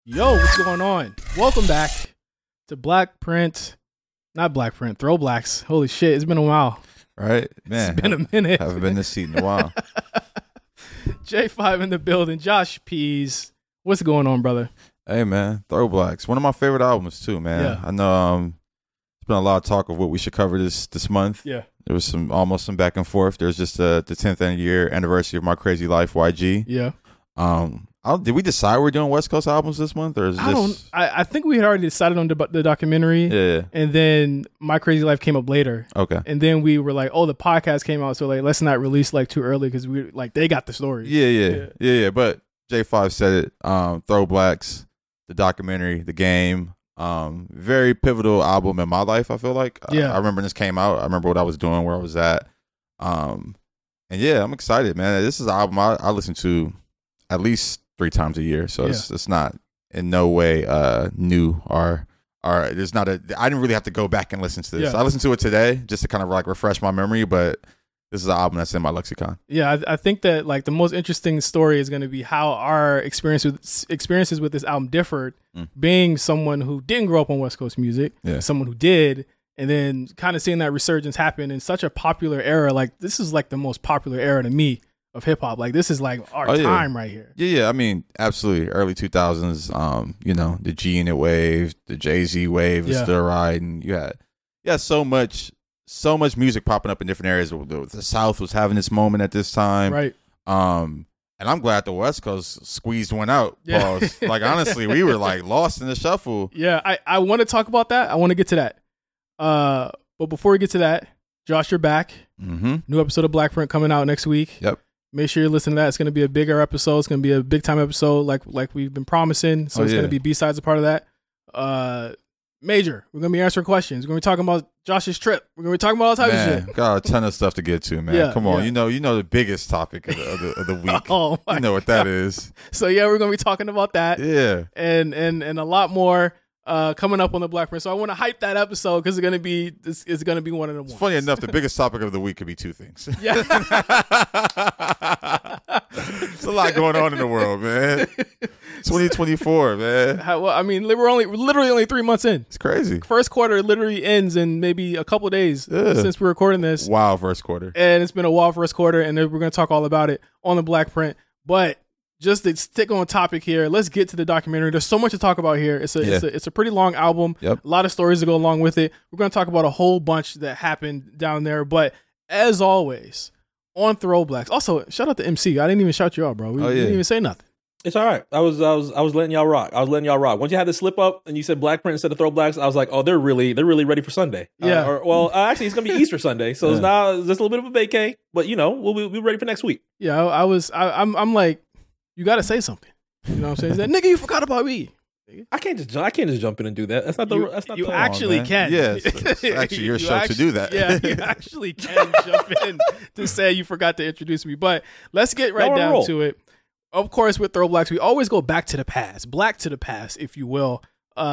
Yo, what's going on? Welcome back to Black Print. Not Black Print, Throwblacks. Holy shit, it's been a while. Right? Man. It's been a minute. Haven't been in this seat in a while. J5 in the building. Josh Pease. What's going on, brother? Hey, man. Throwblacks. One of my favorite albums, too, man. Yeah. I know there's been a lot of talk of what we should cover this month. Yeah. There was almost some back and forth. There's just the 10th year anniversary of My Crazy Life, YG. Yeah. Did we decide we're doing West Coast albums this month? Or is I think we had already decided on the documentary. Yeah. And then My Crazy Life came up later. Okay. And then we were like, oh, the podcast came out, so like let's not release like too early because we like they got the story. Yeah. But J5 said it. Throwblacks, the documentary, the game. Very pivotal album in my life, I feel like. Yeah. I remember when this came out. I remember what I was doing, where I was at. And yeah, I'm excited, man. This is an album I listen to at least 3 times a year. So it's not in no way new or there's not I didn't really have to go back and listen to this. Yeah. I listened to it today just to kind of like refresh my memory, but this is an album that's in my lexicon. Yeah, I think that like the most interesting story is going to be how our experiences with this album differed. Being someone who didn't grow up on West Coast music, someone who did, and then kind of seeing that resurgence happen in such a popular era. Like this is like the most popular era to me of hip hop. Like this is like our time right here. Yeah. I mean, absolutely. Early 2000s. The G Unit wave, the Jay-Z wave was still riding. You had so much music popping up in different areas. The South was having this moment at this time. Right. And I'm glad the West Coast squeezed one out. Yeah. Like, honestly, we were like lost in the shuffle. Yeah, I want to talk about that. I want to get to that. But before we get to that, Josh, you're back. Mm-hmm. New episode of Black Print coming out next week. Yep. Make sure you listen to that. It's going to be a bigger episode. It's going to be a big time episode like we've been promising. So it's going to be B-sides a part of that. Major. We're going to be answering questions. We're going to be talking about Josh's trip. We're going to be talking about all types of shit. Got a ton of stuff to get to, man. Yeah, Come on. yeah. You know the biggest topic of the week. Oh, my you know what that is. So yeah, we're going to be talking about that. Yeah. And a lot more coming up on the Black Print. So I want to hype that episode because it's going to be one of the ones. Funny enough, the biggest topic of the week could be 2 things. Yeah. There's a lot going on in the world, man. 2024, man. Well, I mean, we're literally only 3 months in. It's crazy. First quarter literally ends in maybe a couple of days since we're recording this. Wow, first quarter. And it's been a wild first quarter, and we're going to talk all about it on the Black Print. But just to stick on topic here, let's get to the documentary. There's so much to talk about here. It's a pretty long album. Yep. A lot of stories to go along with it. We're going to talk about a whole bunch that happened down there. But as always, on Throwblacks. Also, shout out to MC. I didn't even shout you out, bro. We didn't even say nothing. It's all right. I was letting y'all rock. Once you had the slip up and you said Black Print instead of Throwblacks, I was like, oh, they're really ready for Sunday. Yeah. Actually, it's gonna be Easter Sunday, so it's just a little bit of a vacay. But we'll be ready for next week. Yeah, I'm like, you got to say something. You know what I'm saying? He's like, nigga, you forgot about me. I can't just jump in and do that. That's not the. You actually can. Yeah, it's actually your show to do that. Yeah, you actually can jump in to say you forgot to introduce me. But let's get right down to it. Of course, with Throwblacks, we always go back to the past, black to the past, if you will.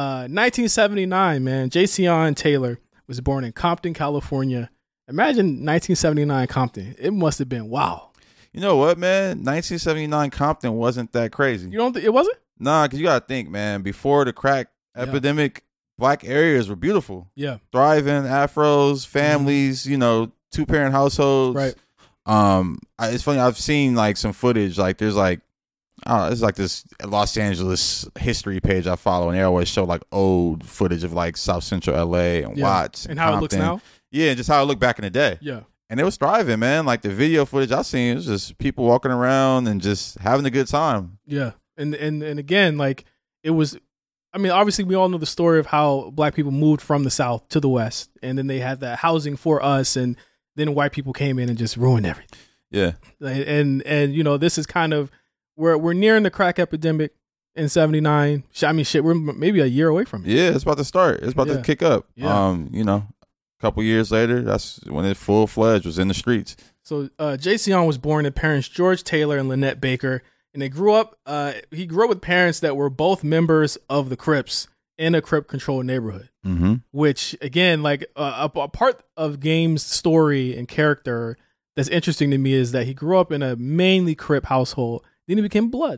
1979, man. Jayceon Taylor was born in Compton, California. Imagine 1979 Compton. It must have been wow. You know what, man? 1979 Compton wasn't that crazy. You don't think it wasn't? Nah, because you got to think, man, before the crack epidemic, black areas were beautiful. Yeah. Thriving, afros, families, 2-parent households. Right. It's funny, I've seen like some footage, like there's like, I don't know, it's like this Los Angeles history page I follow, and they always show like old footage of like South Central LA and Watts. And how Compton. It looks now? Yeah, just how it looked back in the day. Yeah. And it was thriving, man. Like the video footage I seen, it was just people walking around and just having a good time. Yeah. And again, like it was, I mean, obviously we all know the story of how black people moved from the South to the West, and then they had that housing for us, and then white people came in and just ruined everything. Yeah. And this is kind of, we're nearing the crack epidemic in 79. I mean, shit, we're maybe a year away from it. Yeah, it's about to start. It's about to kick up. Yeah. A couple years later, that's when it full-fledged was in the streets. So Jayceon was born to parents George Taylor and Lynette Baker, and he grew up with parents that were both members of the Crips in a Crip-controlled neighborhood. Mm-hmm. Which, again, like a part of Game's story and character that's interesting to me is that he grew up in a mainly Crip household. Then he became Blood.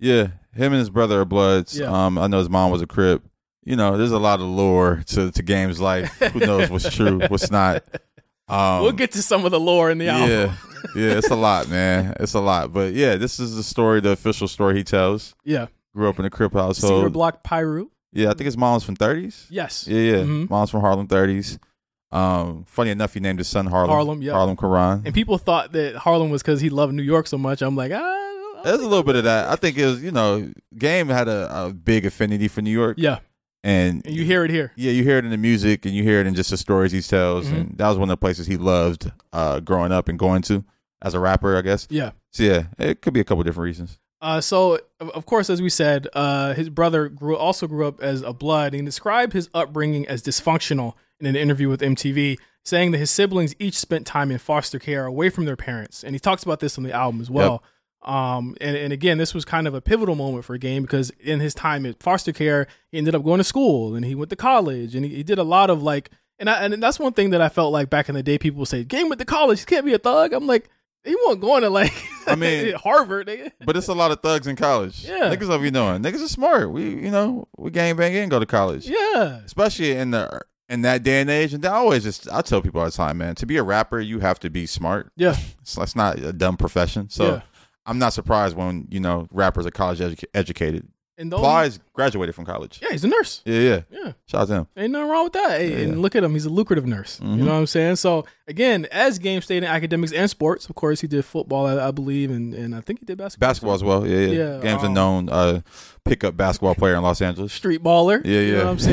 Yeah, him and his brother are Bloods. Yeah. I know his mom was a Crip. You know, there's a lot of lore to Game's life. Who knows what's true, what's not. We'll get to some of the lore in the album. Yeah, it's a lot, man. It's a lot. But yeah, this is the story, the official story he tells. Yeah. Grew up in a Crip household. Cedar Block Pyru. Yeah, I think his mom's from 30s. Yes. Yeah. Mm-hmm. Mom's from Harlem 30s. Funny enough, he named his son Harlem. Yeah. Harlem Karan. And people thought that Harlem was because he loved New York so much. I'm like, There's a little bit of that. I think it was, Game had a big affinity for New York. Yeah. And you hear it here. Yeah, you hear it in the music and you hear it in just the stories he tells. Mm-hmm. And that was one of the places he loved growing up and going to as a rapper, I guess. Yeah. So, yeah, it could be a couple different reasons. So, of course, as we said, his brother also grew up as a Blood, and he described his upbringing as dysfunctional in an interview with MTV, saying that his siblings each spent time in foster care away from their parents. And he talks about this on the album as well. Yep. And again, this was kind of a pivotal moment for Game because in his time at foster care, he ended up going to school and he went to college and he did a lot of like, and that's one thing that I felt like back in the day, people would say, Game went to college, he can't be a thug. I'm like, he wasn't going to like, Harvard. Nigga. But it's a lot of thugs in college. Yeah. Niggas will be knowing. Niggas are smart. We gang bang and go to college. Yeah. Especially in that day and age. And I tell people all the time, man, to be a rapper, you have to be smart. Yeah. It's not a dumb profession. So I'm not surprised when, rappers are college educated. And Plies graduated from college. Yeah, he's a nurse. Yeah. Shout out to him. Ain't nothing wrong with that. Hey, and look at him. He's a lucrative nurse. Mm-hmm. You know what I'm saying? So, again, as Game stayed in academics and sports, of course, he did football, I believe, and I think he did basketball. Basketball as well. Yeah. Game's a known pickup basketball player in Los Angeles. Street baller. Yeah. You know what I'm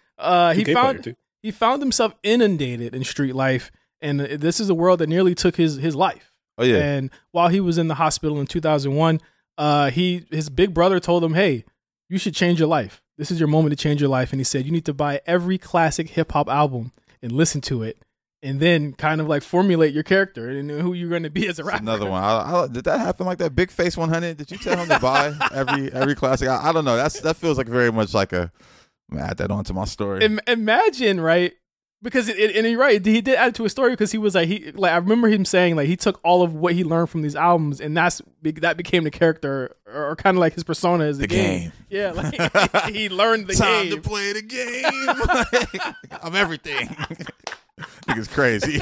saying? He found himself inundated in street life, and this is a world that nearly took his life. Oh, yeah. And while he was in the hospital in 2001, his big brother told him, hey, you should change your life. This is your moment to change your life. And he said, you need to buy every classic hip hop album and listen to it. And then kind of like formulate your character and who you're going to be as a rapper. That's another one. Did that happen like that? Big Face 100? Did you tell him to buy every classic? I don't know. That feels like very much like I'm going to add that onto my story. Imagine, right? Because and you're right, he did add it to his story because he was like I remember him saying like he took all of what he learned from these albums and that became the character or kind of like his persona as the game. Yeah, like he learned the Time game. to play the game. I'm everything. Nigga's crazy.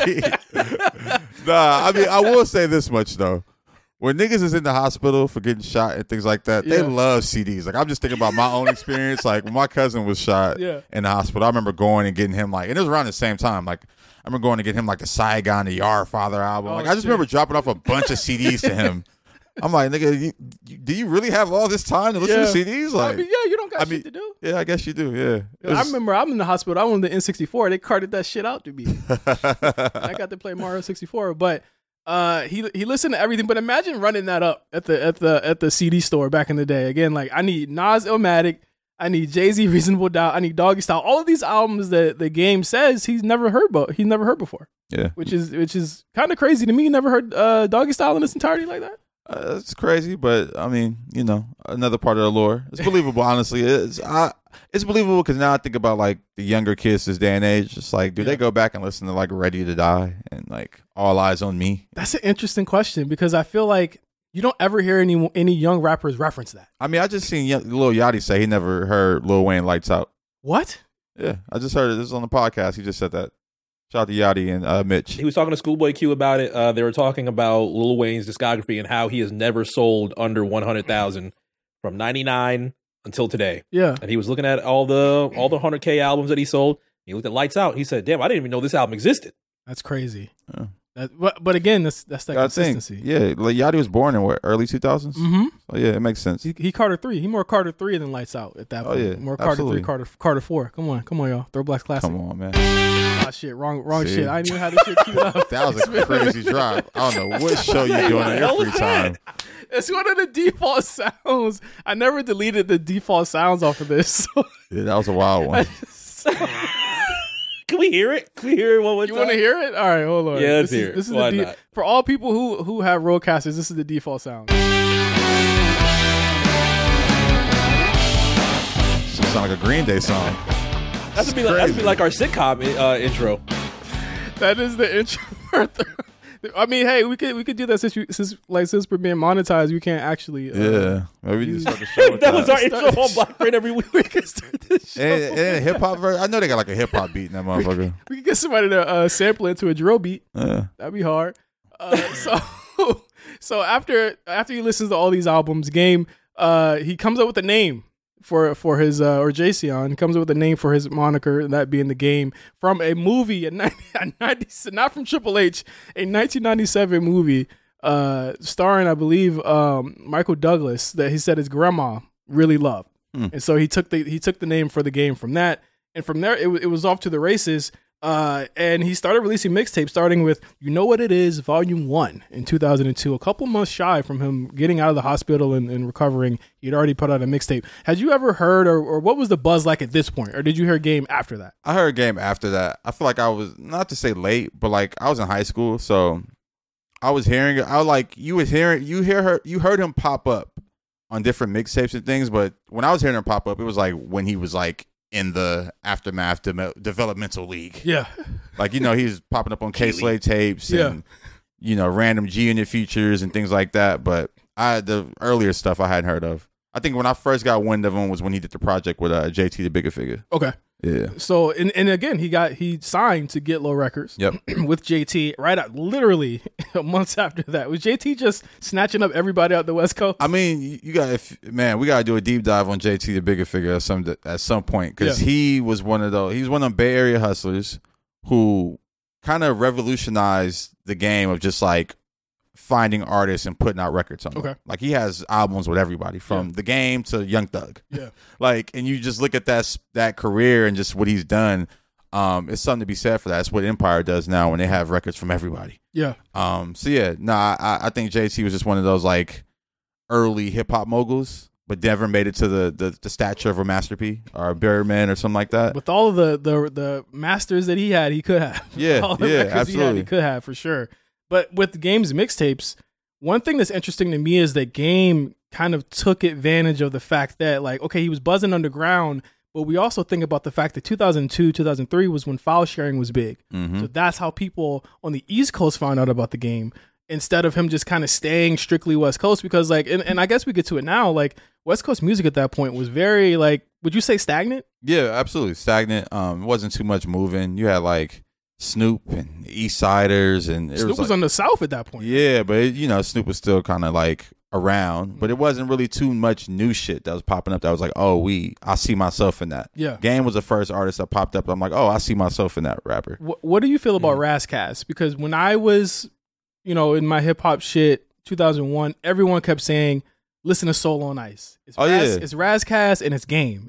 Nah, I mean I will say this much though. When niggas is in the hospital for getting shot and things like that, they love CDs. Like, I'm just thinking about my own experience. Like, when my cousin was shot in the hospital, I remember going and getting him, like, and it was around the same time. Like, I remember going to get him, like, the Saigon, the Yard Father album. I just remember dropping off a bunch of CDs to him. I'm like, nigga, do you really have all this time to listen to CDs? Like, I mean, you don't got shit to do. Yeah, I guess you do, yeah. I remember I'm in the hospital. I went to the N64. They carted that shit out to me. I got to play Mario 64, but... he listened to everything, but imagine running that up at the CD store back in the day. Again, like I need Nas Illmatic, I need Jay-Z Reasonable Doubt, I need Doggy Style. All of these albums that the Game says he's never heard before. Yeah, which is kind of crazy to me. Never heard Doggy Style in its entirety like that. It's crazy, but I mean, another part of the lore. It's believable, honestly. It's believable because now I think about like the younger kids this day and age. It's like, do they go back and listen to like Ready to Die and like All Eyes on Me? That's an interesting question because I feel like you don't ever hear any young rappers reference that. I mean, I just seen Lil Yachty say he never heard Lil Wayne Lights Out. What? Yeah, I just heard it. This is on the podcast. He just said that. Shout out to Yachty and Mitch. He was talking to Schoolboy Q about it. They were talking about Lil Wayne's discography and how he has never sold under 100,000 from 99 until today. Yeah. And he was looking at all the 100K albums that he sold. He looked at Lights Out. He said, damn, I didn't even know this album existed. That's crazy. Yeah. But again, that's that consistency. Yeah, like Yachty was born in early 2000s? Mm-hmm. So yeah, it makes sense. He Carter 3. He more Carter 3 than Lights Out at that point. Oh, yeah. More Carter absolutely. 3, Carter 4. Come on, y'all. Throwblacks Classic. Come on, man. Oh, shit. Wrong shit. I didn't even have this shit queued up. That was a crazy drop. I don't know what show you doing in your free time. It's one of the default sounds. I never deleted the default sounds off of this. Yeah, that was a wild one. Can we hear it? Can we hear it one more time? You want to hear it? All right, hold on. Yeah, let's hear it. This is Why not? For all people who have roadcasters, this is the default sound. Sounds like a Green Day song. That'd be like our sitcom intro. That is the intro. I mean, hey, we could do that since we're being monetized. We can't actually. Maybe we just start the show. That was our intro on Black Brain every week. We could start this show. And hip hop version. I know they got like a hip hop beat in that motherfucker. We could get somebody to sample into a drill beat. That'd be hard. So after he listens to all these albums, Game he comes up with a name for his or Jayceon comes up with a name for his moniker, and that being the Game, from a movie, not from Triple H, a 1997 movie starring, I believe, Michael Douglas, that he said his grandma really loved, and so he took the name for the Game from that, and from there it was off to the races. And he started releasing mixtapes, starting with You Know What It Is, Volume 1 in 2002. A couple months shy from him getting out of the hospital and recovering, he'd already put out a mixtape. Had you ever heard, or what was the buzz like at this point? Or did you hear Game after that? I heard Game after that. I feel like I was, not to say late, but like I was in high school, so I was hearing it. I was like, you heard him pop up on different mixtapes and things, but when I was hearing him pop up, it was like when he was like in the Aftermath developmental league. Yeah. Like, he was popping up on K-Slade tapes and, random G-Unit features and things like that. But the earlier stuff I hadn't heard of. I think when I first got wind of him was when he did the project with JT the Bigger Figure. Okay. Yeah. So, and again, he signed to Get Low Records. Yep. With JT right out, literally months after that. Was JT just snatching up everybody out the West Coast? I mean, we got to do a deep dive on JT the Bigger Figure at some point, because he was one of them Bay Area hustlers who kind of revolutionized the game of just like finding artists and putting out records on them. Okay. Like, he has albums with everybody from The Game to Young Thug. Yeah. Like, and you just look at that career and just what he's done. It's something to be said for that. That's what Empire does now when they have records from everybody. Yeah. I think JT was just one of those like early hip hop moguls, but never made it to the stature of a Master P or a Birdman or something like that. With all of the masters that he had, he could have. Yeah. All the records Absolutely. he could have for sure. But with Game's mixtapes, one thing that's interesting to me is that Game kind of took advantage of the fact that, like, okay, he was buzzing underground, but we also think about the fact that 2002, 2003 was when file sharing was big. Mm-hmm. So that's how people on the East Coast found out about the Game, instead of him just kind of staying strictly West Coast, because like, and I guess we get to it now, like West Coast music at that point was very, like, would you say stagnant? Yeah, absolutely. Stagnant. It wasn't too much moving. You had like Snoop and East Siders, and Snoop was on the South at that point. Yeah, but Snoop was still kind of like around, but it wasn't really too much new shit that was popping up that was like, I see myself in that. Yeah. Game was the first artist that popped up. I'm like, I see myself in that rapper. What do you feel about Razzcast? Because when I was, in my hip hop shit, 2001, everyone kept saying, listen to Soul on Ice. It's Razzcast and it's Game.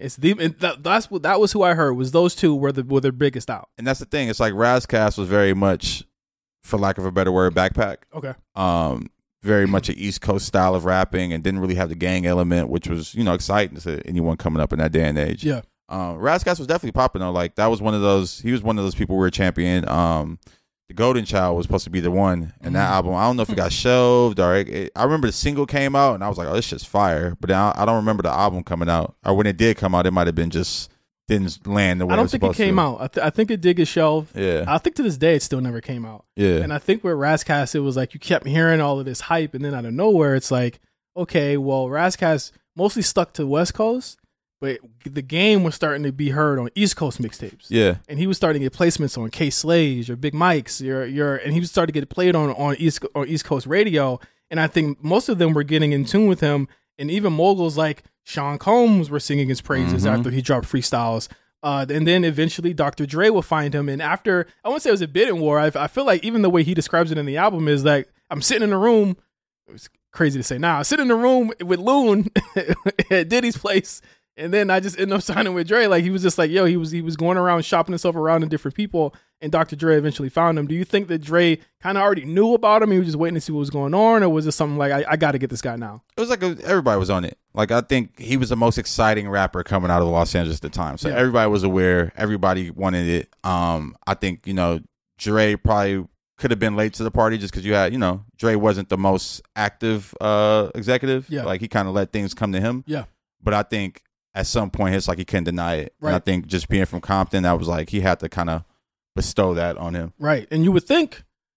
That was who I heard, was those two were their biggest out. And that's the thing. It's like Razzcast was very much, for lack of a better word, backpack. Okay. Very much an East Coast style of rapping, and didn't really have the gang element, which was, exciting to anyone coming up in that day and age. Yeah. Razzcast was definitely popping though. Like, that was he was one of those people we were championing. The Golden Child was supposed to be the one in that album. I don't know if it got shelved or I remember the single came out and I was like, this shit's fire. But then I don't remember the album coming out, or when it did come out, it might have been just didn't land the way it was supposed to. I don't think it came out. I think it did get shelved. Yeah. I think to this day it still never came out. Yeah. And I think with Razzcast, it was like you kept hearing all of this hype, and then out of nowhere, it's like, okay, well, Razzcast mostly stuck to the West Coast, but the Game was starting to be heard on East Coast mixtapes. Yeah. And he was starting to get placements on K-Slays or Big Mike's, and he was starting to get played on East Coast radio. And I think most of them were getting in tune with him, and even moguls like Sean Combs were singing his praises after he dropped freestyles. And then eventually Dr. Dre will find him. And after, I wouldn't say it was a bidding war. I feel like even the way he describes it in the album is like, I'm sitting in a room. It's crazy to say now. I sit in a room with Loon at Diddy's place. And then I just ended up signing with Dre. Like, he was just like, he was going around shopping himself around to different people, and Dr. Dre eventually found him. Do you think that Dre kind of already knew about him? He was just waiting to see what was going on, or was it something like, I got to get this guy now? It was like everybody was on it. Like, I think he was the most exciting rapper coming out of Los Angeles at the time. So everybody was aware. Everybody wanted it. I think, Dre probably could have been late to the party just because you had, Dre wasn't the most active executive. Yeah. Like, he kind of let things come to him. Yeah. But I think at some point, it's like he couldn't deny it. Right. And I think just being from Compton, that was like he had to kind of bestow that on him. Right. And you would think that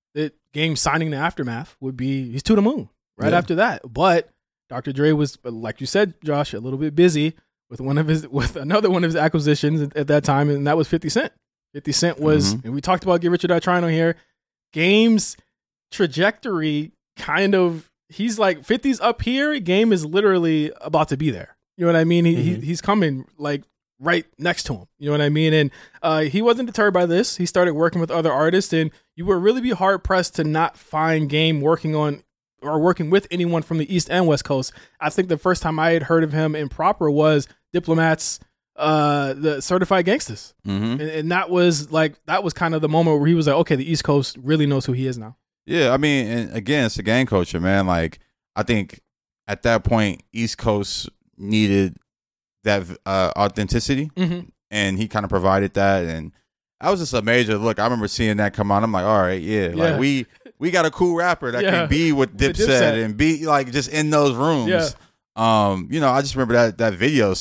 Game signing the Aftermath would be he's to the moon right after that. But Dr. Dre was, like you said, Josh, a little bit busy with another one of his acquisitions at that time, and that was 50 Cent. 50 Cent was, and we talked about Get Rich or Die Trying on here. Game's trajectory kind of, he's like 50's up here. Game is literally about to be there. You know what I mean? He's coming like right next to him. You know what I mean? And he wasn't deterred by this. He started working with other artists, and you would really be hard pressed to not find Game working on or working with anyone from the East and West Coast. I think the first time I had heard of him in proper was Diplomats, the Certified Gangsters. And that was kind of the moment where he was like, okay, the East Coast really knows who he is now. Yeah, I mean, and again, it's the gang culture, man. Like, I think at that point, East Coast needed that authenticity, and he kind of provided that, and that was just a major look. I remember seeing that come on. I'm like, all right, like we got a cool rapper that can be with Dipset and be like just in those rooms. You know, I just remember that video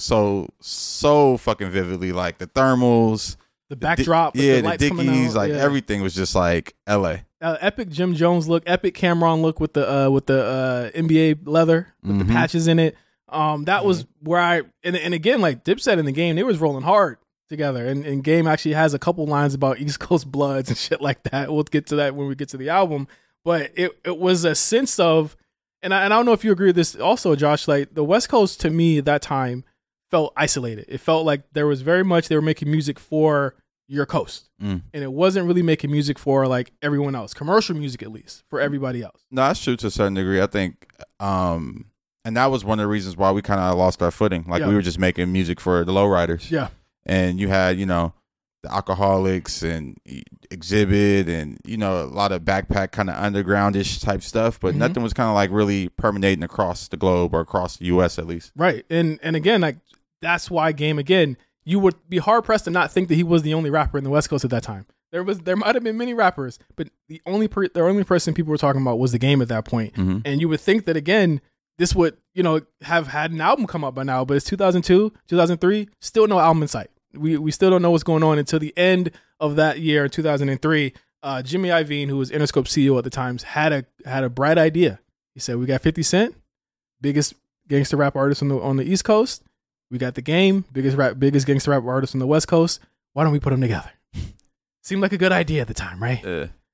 so fucking vividly, like the thermals, the backdrop, the Dickies, like everything was just like LA. Epic Jim Jones look, epic Cameron look with the NBA leather with the patches in it. That was where and again, like Dipset in the Game, they was rolling hard together, and Game actually has a couple lines about East Coast Bloods and shit like that. We'll get to that when we get to the album, but it was a sense of, and I don't know if you agree with this also, Josh, like the West Coast to me at that time felt isolated. It felt like there was very much, they were making music for your coast, and it wasn't really making music for like everyone else, commercial music at least, for everybody else. No, that's true to a certain degree. I think and that was one of the reasons why we kind of lost our footing. Like we were just making music for the lowriders. Yeah. And you had, you know, the Alcoholics and Exhibit and, you know, a lot of backpack kind of undergroundish type stuff, but nothing was kind of like really permeating across the globe or across the U.S. at least. Right. And again, like that's why Game, again, you would be hard pressed to not think that he was the only rapper in the West Coast at that time. There might have been many rappers, but the only person people were talking about was the Game at that point. And you would think that, again, this would, you know, have had an album come out by now, but it's 2002, 2003, still no album in sight. We still don't know what's going on until the end of that year, 2003. Jimmy Iovine, who was Interscope CEO at the time, had a bright idea. He said, "We got 50 Cent, biggest gangster rap artist on the East Coast. We got the Game, biggest gangster rap artist on the West Coast. Why don't we put them together?" Seemed like a good idea at the time, right?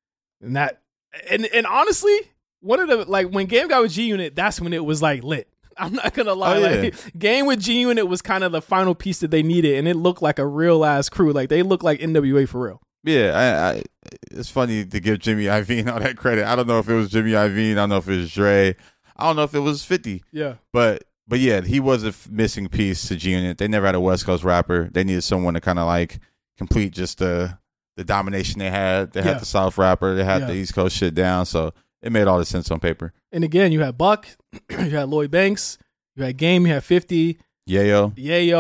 And honestly, one of the, like, when Game got with G Unit, that's when it was like lit. I'm not gonna lie. Like, Game with G Unit was kind of the final piece that they needed, and it looked like a real ass crew. Like, they looked like NWA for real. Yeah, it's funny to give Jimmy Iovine all that credit. I don't know if it was Jimmy Iovine. I don't know if it was Dre. I don't know if it was 50. Yeah. But yeah, he was a missing piece to G Unit. They never had a West Coast rapper. They needed someone to kind of like complete just the domination they had. They had the South rapper. They had the East Coast shit down. So it made all the sense on paper. And again, you had Buck, you had Lloyd Banks, you had Game, you had 50. Yayo,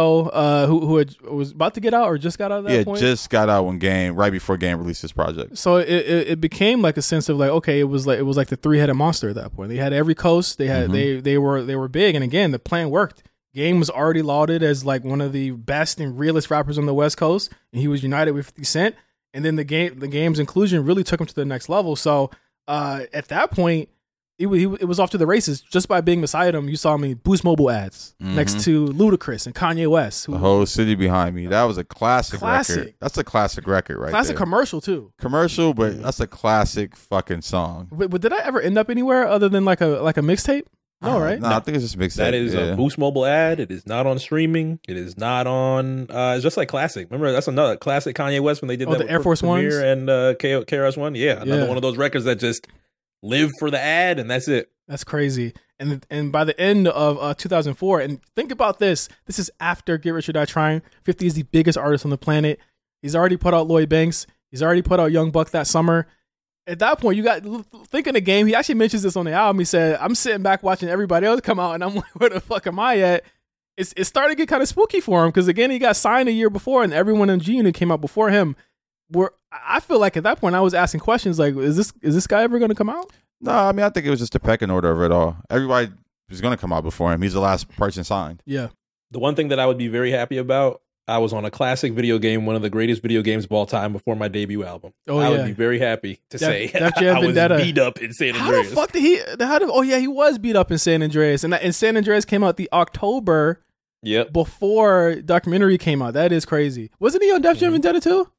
who was about to get out or just got out at that point? Yeah, just got out when Game, right before Game released his project. So it became like a sense of like, okay, it was like the three-headed monster at that point. They had every coast. They had they were big, and again, the plan worked. Game was already lauded as like one of the best and realest rappers on the West Coast, and he was united with 50 Cent. And then the Game's inclusion really took him to the next level. So at that point, it was off to the races just by being beside him. You saw me Boost Mobile ads next to Ludacris and Kanye West. The whole city behind me. That was a classic record. That's a classic record right Classic there. Commercial too. Commercial, but that's a classic fucking song. But did I ever end up anywhere other than like a mixtape? No, right? No, I think it's just mixtape. That is a Boost Mobile ad. It is not on streaming. It is not on. It's just like classic. Remember, that's another classic Kanye West when they did that the Air Force Ones and KRS-One. Yeah, another one of those records that just live for the ad, and that's it. That's crazy. And by the end of 2004, and think about this. This is after Get Rich or Die Trying. 50 is the biggest artist on the planet. He's already put out Lloyd Banks. He's already put out Young Buck that summer. At that point, you got thinking the Game. He actually mentions this on the album. He said, "I'm sitting back watching everybody else come out, and I'm like, where the fuck am I at?" It started to get kind of spooky for him because again, he got signed a year before, and everyone in G Unit came out before him. I feel like at that point, I was asking questions like, "Is this guy ever going to come out?" No, I mean, I think it was just a pecking order of it all. Everybody was going to come out before him. He's the last person signed. Yeah. The one thing that I would be very happy about, I was on a classic video game, one of the greatest video games of all time before my debut album. Oh, I would be very happy to say Def Jam I was Vendetta. beat up in San Andreas. How the fuck did he? Oh yeah, he was beat up in San Andreas, and San Andreas came out the October. Yep. Before documentary came out. That is crazy. Wasn't he on Def Jam Vendetta too?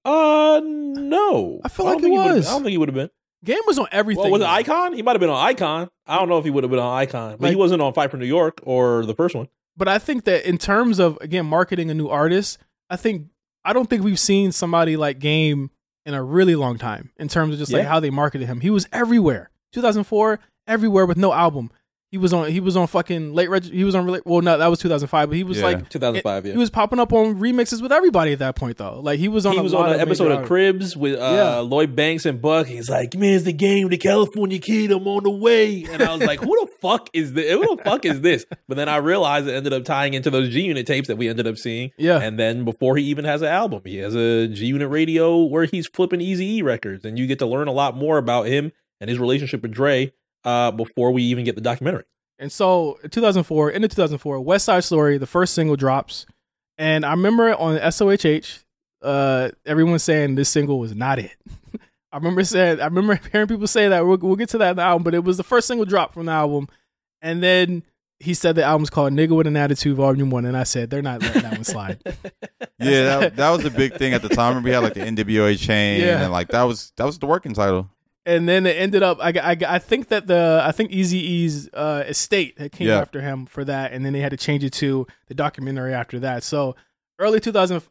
No. I feel like he was. I don't think he would have been. Game was on everything. Well, was it Icon? He might have been on Icon. I don't know if he would have been on Icon, but he wasn't on Fight for New York or the first one. But I think that in terms of, again, marketing a new artist, I don't think we've seen somebody like Game in a really long time in terms of just like how they marketed him. He was everywhere. 2004, everywhere with no album. He was on fucking he was on, well, no, that was 2005, but he was like 2005. He was popping up on remixes with everybody at that point though. Like he was on an episode of Cribs with Lloyd Banks and Buck. He's like, man, it's the Game, the California kid, I'm on the way. And I was like, who the fuck is this? Who the fuck is this? But then I realized it ended up tying into those G Unit tapes that we ended up seeing. Yeah. And then before he even has an album, he has a G Unit radio where he's flipping Eazy-E records, and you get to learn a lot more about him and his relationship with Dre before we even get the documentary. And so in 2004, West Side Story, the first single drops. And I remember on SOHH, everyone saying this single was not it. I remember hearing people say that. We'll get to that in the album, but it was the first single drop from the album. And then he said the album's called Nigga with an Attitude Volume 1. And I said, they're not letting that one slide. Yeah, that was a big thing at the time. I remember we had like the NWA chain, and like that was the working title. And then it ended up. I think Eazy-E's estate came after him for that, and then they had to change it to the documentary after that. So early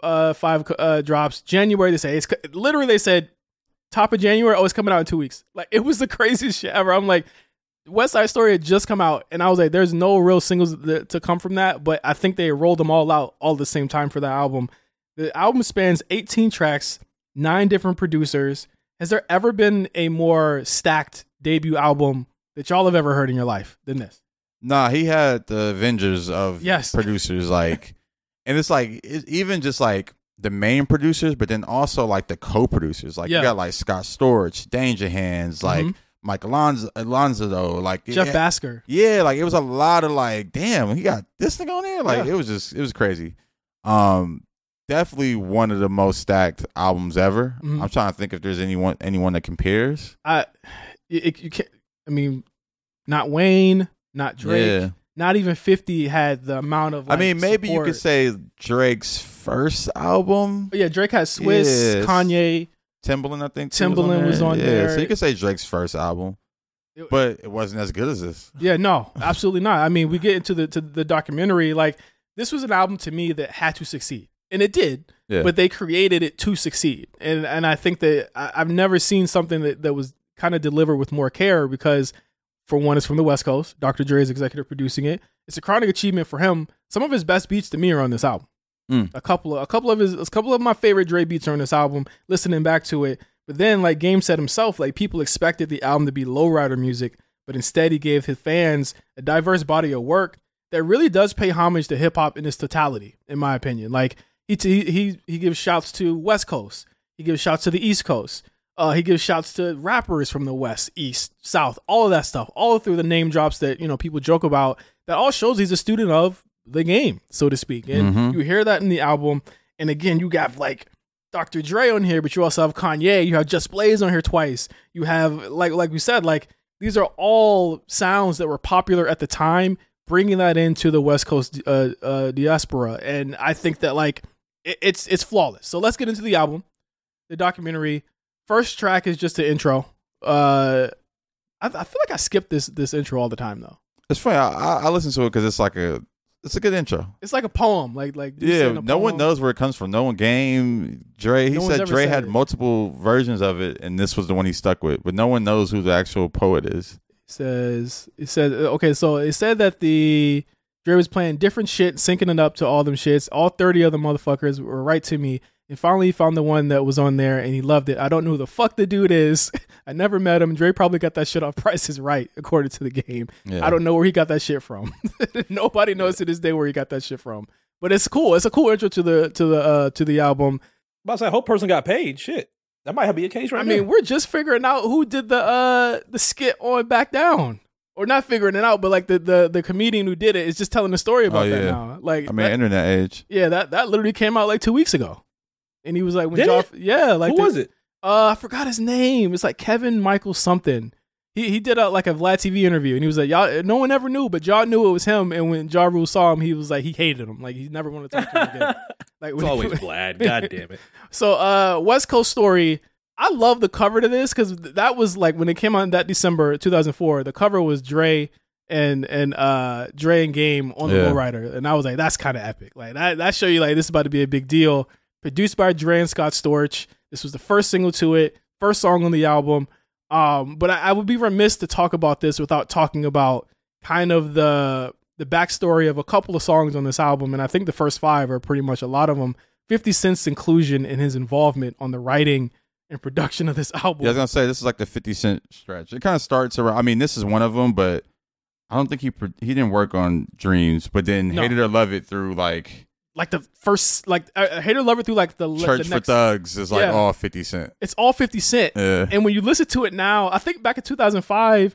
2005 drops. January they say they said top of January. Oh, it's coming out in 2 weeks. Like it was the craziest shit ever. I'm like, West Side Story had just come out, and I was like, there's no real singles to come from that. But I think they rolled them all out all at the same time for that album. The album spans 18 tracks, 9 different producers. Has there ever been a more stacked debut album that y'all have ever heard in your life than this? Nah, he had the Avengers of producers, like, and it's like even just like the main producers, but then also like the co-producers. Like you got like Scott Storch, Danger Hands, like Mike Alonzo, like Jeff Basker. Yeah, like it was a lot of like, damn, he got this thing on there. Like it was crazy. Definitely one of the most stacked albums ever. Mm-hmm. I'm trying to think if there's anyone that compares. You can't. I mean, not Wayne, not Drake, not even 50 had the amount of. Like, maybe support. You could say Drake's first album. But yeah, Drake had Swiss, Kanye, Timbaland. I think Timbaland was on there. So you could say Drake's first album, but it wasn't as good as this. Yeah, no, absolutely not. I mean, we get into the documentary. Like this was an album to me that had to succeed. And it did, but they created it to succeed. And I think that I've never seen something that was kind of delivered with more care because, for one, it's from the West Coast. Dr. Dre is executive producing it. It's a chronic achievement for him. Some of his best beats to me are on this album. A couple of my favorite Dre beats are on this album, listening back to it. But then, like Game said himself, like people expected the album to be lowrider music, but instead he gave his fans a diverse body of work that really does pay homage to hip hop in its totality, in my opinion. Like, He gives shouts to West Coast. He gives shouts to the East Coast. He gives shouts to rappers from the West, East, South, all of that stuff, all through the name drops that people joke about. That all shows he's a student of the game, so to speak. And you hear that in the album. And again, you got like Dr. Dre on here, but you also have Kanye. You have Just Blaze on here twice. You have like we said, like these are all sounds that were popular at the time, bringing that into the West Coast diaspora. And I think that like. It's flawless. So let's get into the album, the documentary. First track is just the intro. I feel like I skip this intro all the time though. It's funny. I listen to it because it's a good intro. It's like a poem. Like no one knows where it comes from. No one Game Dre. He said Dre had multiple versions of it, and this was the one he stuck with. But no one knows who the actual poet is. It said okay. So it said that Dre was playing different shit, syncing it up to all them shits. All 30 of the motherfuckers were right to me. And finally he found the one that was on there and he loved it. I don't know who the fuck the dude is. I never met him. Dre probably got that shit off Price is Right, according to the Game. Yeah. I don't know where he got that shit from. Nobody knows to this day where he got that shit from. But it's cool. It's a cool intro to the album. I hope person got paid. Shit. That might be a case right now. I mean, we're just figuring out who did the skit on Back Down. or not figuring it out, but like the comedian who did it is just telling the story about that now. Like, I mean, internet age. Yeah, that literally came out like 2 weeks ago, and he was like, "When like who was it? I forgot his name. It's like Kevin Michael something. He did like a Vlad TV interview, and he was like, y'all, no one ever knew, but y'all knew it was him. And when Ja Rule saw him, he was like, he hated him, like he never wanted to talk to him again. Like it's always Vlad. God damn it. So, West Coast Story. I love the cover to this because that was like when it came out that December 2004. The cover was Dre and Game on the Lowrider, and I was like, that's kind of epic. Like that show you like this is about to be a big deal. Produced by Dre and Scott Storch. This was the first single to it, first song on the album. But I would be remiss to talk about this without talking about kind of the backstory of a couple of songs on this album, and I think the first 5 are pretty much a lot of them. 50 Cent's inclusion and his involvement on the writing and production of this album. Yeah, I was gonna say this is like the 50 Cent stretch. It kind of starts around. I mean, this is one of them, but I don't think he didn't work on Dreams, but then Hate It or Love It through like the first Hate or Love It through like the Church the next, for Thugs is like all 50 Cent. It's all 50 Cent. Yeah. And when you listen to it now, I think back in 2005.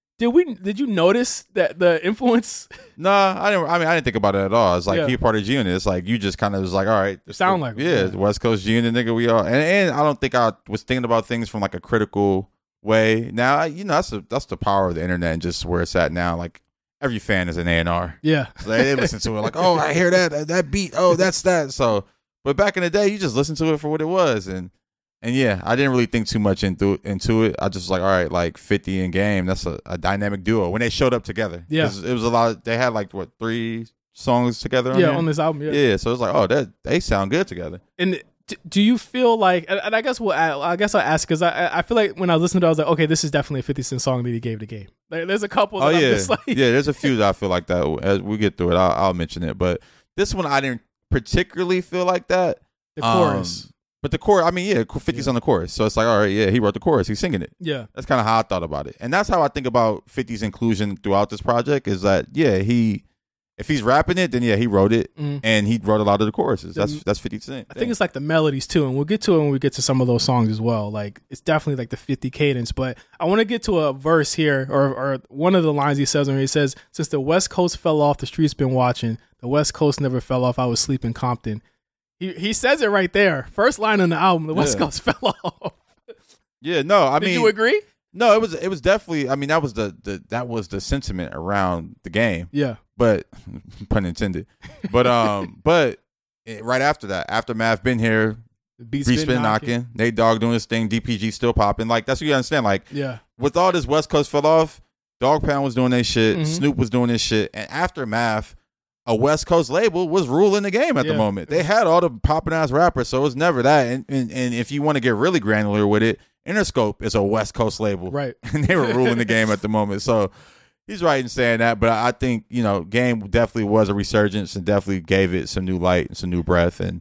Did you notice that the influence? Nah, I didn't think about it at all. It's like he part of G Unit. It's like you just kind of was like, all right, sound like the West Coast G Unit nigga. We are, and I don't think I was thinking about things from like a critical way. Now, that's the power of the internet and just where it's at now. Like every fan is an A&R. Yeah, so they listen to it like, oh, I hear that beat. Oh, that's that. So, but back in the day, you just listened to it for what it was, and yeah, I didn't really think too much into it. I just was like, all right, like 50 and Game, that's a dynamic duo when they showed up together. Yeah, it was a lot. They had like 3 songs together. On this album. Yeah. So it was like, oh, they sound good together. And do you feel like? And I guess I'll ask because I feel like when I listened to it, I was like, okay, this is definitely a 50 Cent song that he gave the Game. Like, there's a couple. That I'm just like, there's a few that I feel like that. As we get through it, I'll mention it. But this one, I didn't particularly feel like that. The chorus. But the chorus, 50's on the chorus. So it's like, all right, he wrote the chorus. He's singing it. Yeah. That's kind of how I thought about it. And that's how I think about 50's inclusion throughout this project is that, if he's rapping it, then he wrote it. And he wrote a lot of the choruses. That's 50 Cent. I think it's like the melodies too. And we'll get to it when we get to some of those songs as well. Like it's definitely like the 50 cadence. But I want to get to a verse here or one of the lines he says when he says, since the West Coast fell off, the streets been watching. The West Coast never fell off. I was sleeping Compton. He says it right there. First line on the album, the West Coast fell off. Yeah, no, Did you agree? No, it was definitely. That was the sentiment around the game. Yeah, but pun intended. But right after that, Aftermath been here, Beats been knocking, Nate Dogg doing his thing, DPG still popping. Like that's what you understand. Like with all this West Coast fell off, Dog Pound was doing their shit, Snoop was doing his shit, and Aftermath, a West Coast label, was ruling the game at the moment. They had all the popping ass rappers, so it was never that. And if you want to get really granular with it, Interscope is a West Coast label, right? And they were ruling the game at the moment. So he's right in saying that. But I think Game definitely was a resurgence and definitely gave it some new light and some new breath. And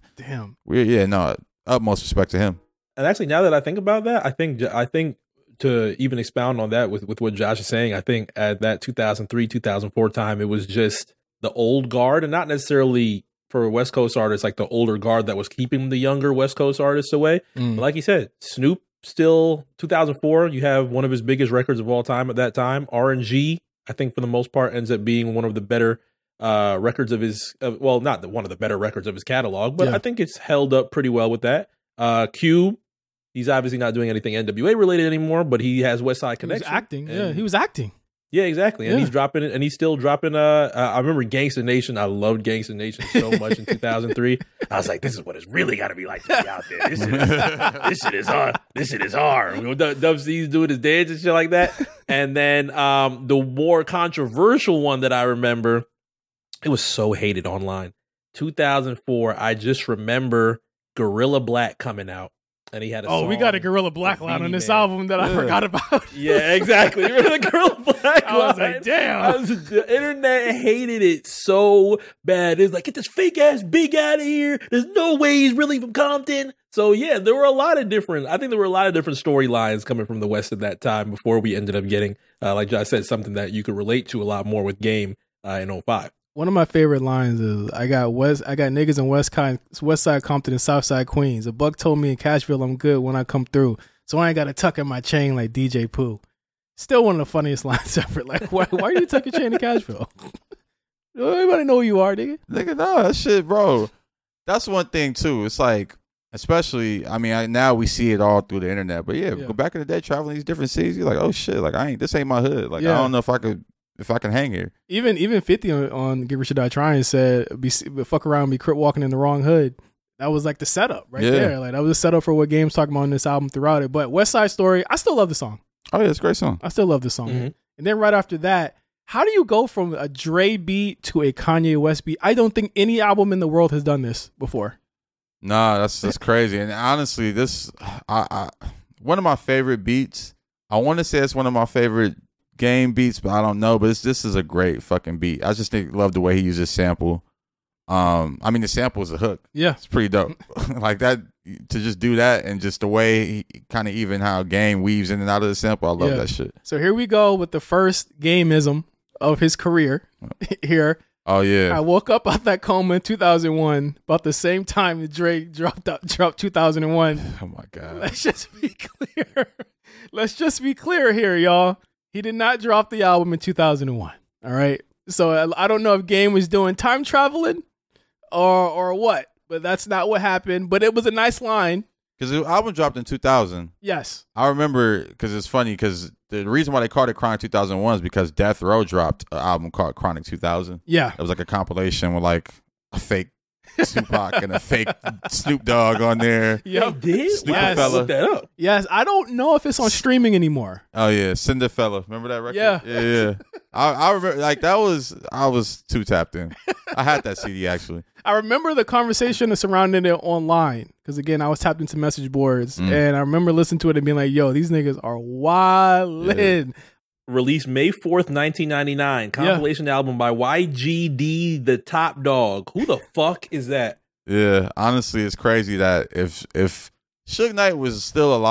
utmost respect to him. And actually, now that I think about that, I think to even expound on that with what Josh is saying, I think at that 2003, 2004 time, it was just the old guard, and not necessarily for West Coast artists, like the older guard that was keeping the younger West Coast artists away. But like you said, Snoop still 2004, you have one of his biggest records of all time at that time. RNG, I think for the most part, ends up being one of the better records of his, not one of the better records of his catalog, but I think it's held up pretty well with that. Cube, he's obviously not doing anything NWA related anymore, but he has West Side Connection. He was acting. Yeah, exactly. And he's dropping it, and he's still dropping. I remember Gangsta Nation. I loved Gangsta Nation so much in 2003. I was like, this is what it's really got to be like to be out there. This shit is hard. This shit is hard. Dub C's doing his dance and shit like that. And then the more controversial one that I remember, it was so hated online. 2004. I just remember Gorilla Black coming out. And he had a song. We got a Gorilla Black line on this album that I forgot about. Yeah, exactly. You remember the Gorilla Black line? I was like, damn. The internet hated it so bad. It was like, get this fake ass Big out of here. There's no way he's really from Compton. So yeah, there were a lot of different storylines coming from the West at that time before we ended up getting, like Josh said, something that you could relate to a lot more with Game in 05. One of my favorite lines is I got niggas in West Side Compton and South Side Queens. A buck told me in Cashville I'm good when I come through, so I ain't got to tuck in my chain like DJ Pooh. Still one of the funniest lines ever. Like, why you took your chain to Cashville? Everybody know who you are, nigga. Nigga, no, that shit, bro. That's one thing too. It's like, especially, I mean, now we see it all through the internet. But yeah, go back in the day, traveling these different cities, you're like, oh shit, like this ain't my hood. Like I don't know if I can hang here. Even 50 on Get Rich or Die Trying said, fuck around, be crip walking in the wrong hood. That was like the setup right there. Like that was a setup for what Game's talking about on this album throughout it. But West Side Story, I still love the song. Oh yeah, it's a great song. I still love the song. Mm-hmm. And then right after that, how do you go from a Dre beat to a Kanye West beat? I don't think any album in the world has done this before. Nah, that's crazy. And honestly, this one of my favorite beats. I want to say it's one of my favorite Game beats, but I don't know. But this is a great fucking beat. I just love the way he uses sample. I mean, the sample is a hook. Yeah, it's pretty dope. Like that, to just do that, and just the way kind of even how Game weaves in and out of the sample. I love that shit. So here we go with the first Gameism of his career. Here. Oh yeah. I woke up out that coma in 2001, about the same time that Drake dropped 2001. Oh my god. Let's just be clear. Let's just be clear here, y'all. He did not drop the album in 2001. All right. So I don't know if Game was doing time traveling or what, but that's not what happened. But it was a nice line. Because the album dropped in 2000. Yes. I remember, because it's funny, because the reason why they called it Chronic 2001 is because Death Row dropped an album called Chronic 2000. Yeah. It was like a compilation with like a fake Tupac and a fake Snoop Dogg on there. Yeah, did? Snooperfella. Look that up. Yes, I don't know if it's on streaming anymore. Oh yeah, Cinderfella. Remember that record? Yeah. I remember, like I was too tapped in. I had that CD actually. I remember the conversation surrounding it online because again, I was tapped into message boards and I remember listening to it and being like, "Yo, these niggas are wildin'." Yeah. Released May 4th, 1999. Compilation album by YGD, The Top Dog. Who the fuck is that? Yeah, honestly, it's crazy that if Suge Knight was still on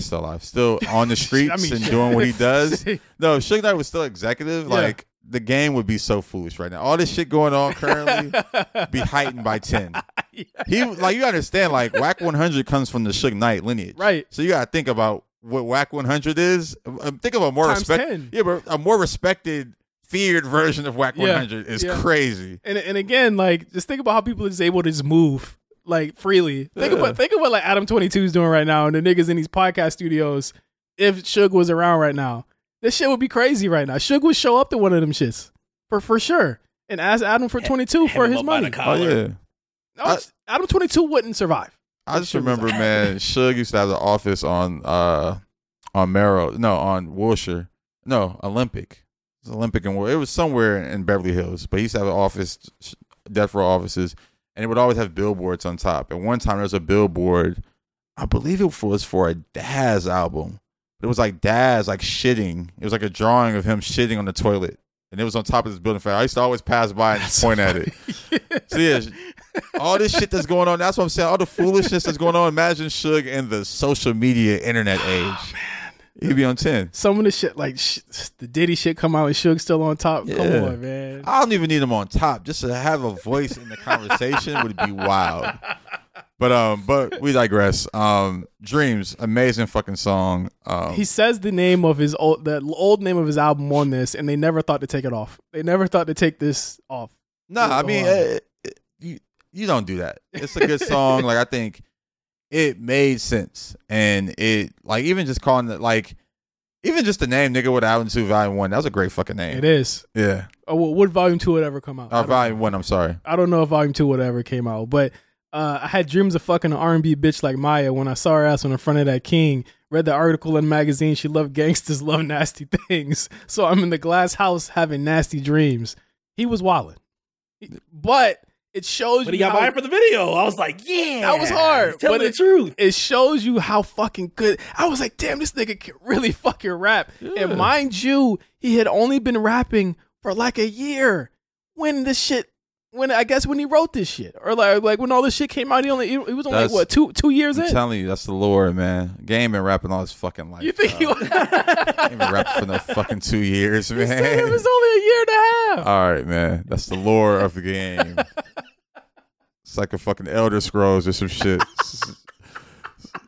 the streets and doing what he does. No, if Suge Knight was still executive, like the Game would be so foolish right now. All this shit going on currently be heightened by 10. He you understand, like Whack 100 comes from the Suge Knight lineage, right? So you gotta think about what Whack 100 is. Think of a more but a more respected, feared version of Whack 100 is crazy. And again, like just think about how people is able to just move like freely. Think about like Adam 22 is doing right now, and the niggas in these podcast studios. If Suge was around right now, this shit would be crazy right now. Suge would show up to one of them shits for sure, and ask Adam for 22 for his money. Oh yeah, Adam 22 wouldn't survive. I just remember, man, Suge used to have the office on Wilshire. No, Olympic. It was Olympic and it was somewhere in Beverly Hills. But he used to have an office, Death Row offices, and it would always have billboards on top. And one time there was a billboard, I believe it was for a Daz album. It was like Daz like shitting. It was like a drawing of him shitting on the toilet. And it was on top of this building. I used to always pass by and just point at it. So yeah, all this shit that's going on. That's what I'm saying. All the foolishness that's going on. Imagine Suge in the social media internet age. Man. He'd be on 10. Some of the shit, like the Diddy shit come out and Suge still on top. Yeah. Come on, man. I don't even need him on top. Just to have a voice in the conversation would be wild. But we digress. Dreams, amazing fucking song. He says the name of the old name of his album on this, and they never thought to take it off. They never thought to take this off. I mean, you don't do that. It's a good song. Like I think it made sense, and it like even just calling it like even just the name Nigga with Album 2 Volume 1. That was a great fucking name. It is. Yeah. Oh, well, would Volume 2 would ever come out? Volume 1. I'm sorry. I don't know if Volume 2 would ever came out, but. I had dreams of fucking an R&B bitch like Maya when I saw her ass on the front of that King. Read the article in the magazine. She loved gangsters, love nasty things. So I'm in the glass house having nasty dreams. He was wildin'. But it shows But he got mine for the video. I was like, yeah. That was hard. Tell the truth. It shows you how fucking good. I was like, damn, this nigga can really fucking rap. Yeah. And mind you, he had only been rapping for like a year when this shit when he wrote this shit, or like when all this shit came out, he was only like what 2 years in. I'm telling you, that's the lore, man. Game been rapping all his fucking life. You think he ain't been rapping for no fucking 2 years, man? It was only a year and a half. All right, man. That's the lore of the game. It's like a fucking Elder Scrolls or some shit.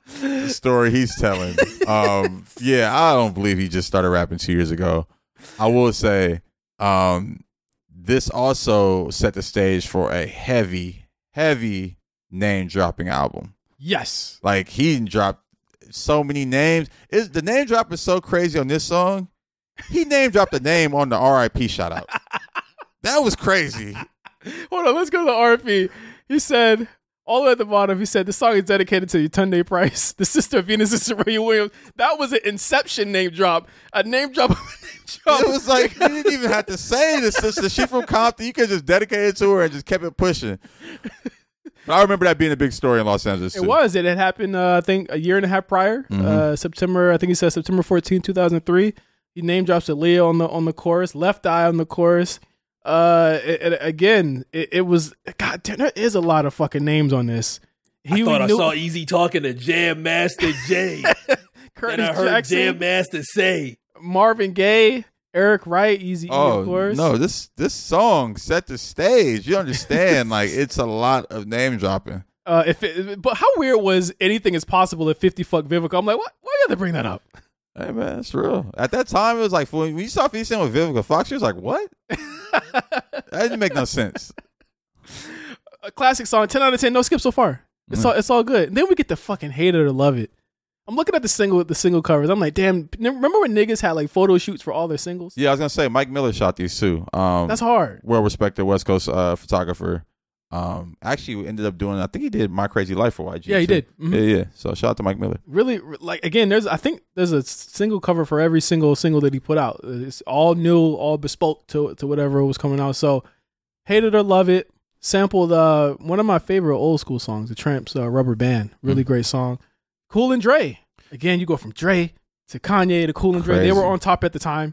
the story he's telling. Yeah, I don't believe he just started rapping 2 years ago. I will say, this also set the stage for a heavy name dropping album. Yes. Like he dropped so many names. The name drop is so crazy on this song. He name dropped a name on the RIP shout out. That was crazy. Hold on, let's go to the RIP. He said, all the way at the bottom, he said, the song is dedicated to Tunde Price, the sister of Venus and Serena Williams. That was an Inception name drop. A name drop of a name drop. It was like, you didn't even have to say the sister. She from Compton. You could just dedicate it to her and just kept it pushing. But I remember that being a big story in Los Angeles, too. It was. It had happened, I think, a year and a half prior. September, I think he said September 14, 2003. He name drops Aaliyah on the chorus, Left Eye on the chorus. It was, God damn, there is a lot of fucking names on this. I thought I saw Easy talking to Jam Master Jay. Curtis and I heard Jackson, Jam Master say Marvin Gaye, Eric Wright, Easy, of course. No, this song set the stage. You understand? Like, it's a lot of name dropping. But how weird was Anything Is Possible if 50 fuck Vivica? I'm like, what? Why you have to bring that up? Hey man, that's real. At that time, it was like when you saw 50 Cent with Vivica Fox, she was like, "What?" That didn't make no sense. A classic song, 10 out of 10, no skip so far. It's all good. And then we get the fucking Hate It or Love It. I'm looking at the single covers. I'm like, damn. Remember when niggas had like photo shoots for all their singles? Yeah, I was gonna say Mike Miller shot these too. That's hard. Well respected West Coast photographer. Actually ended up doing. I think he did My Crazy Life for YG. Yeah, he did. Mm-hmm. Yeah. So shout out to Mike Miller. Really, like again, I think there's a single cover for every single that he put out. It's all new, all bespoke to whatever was coming out. So, Hate It or Love It sampled one of my favorite old school songs, The Tramp's Rubber Band. Really great song. Cool and Dre. Again, you go from Dre to Kanye to Cool and Dre. They were on top at the time.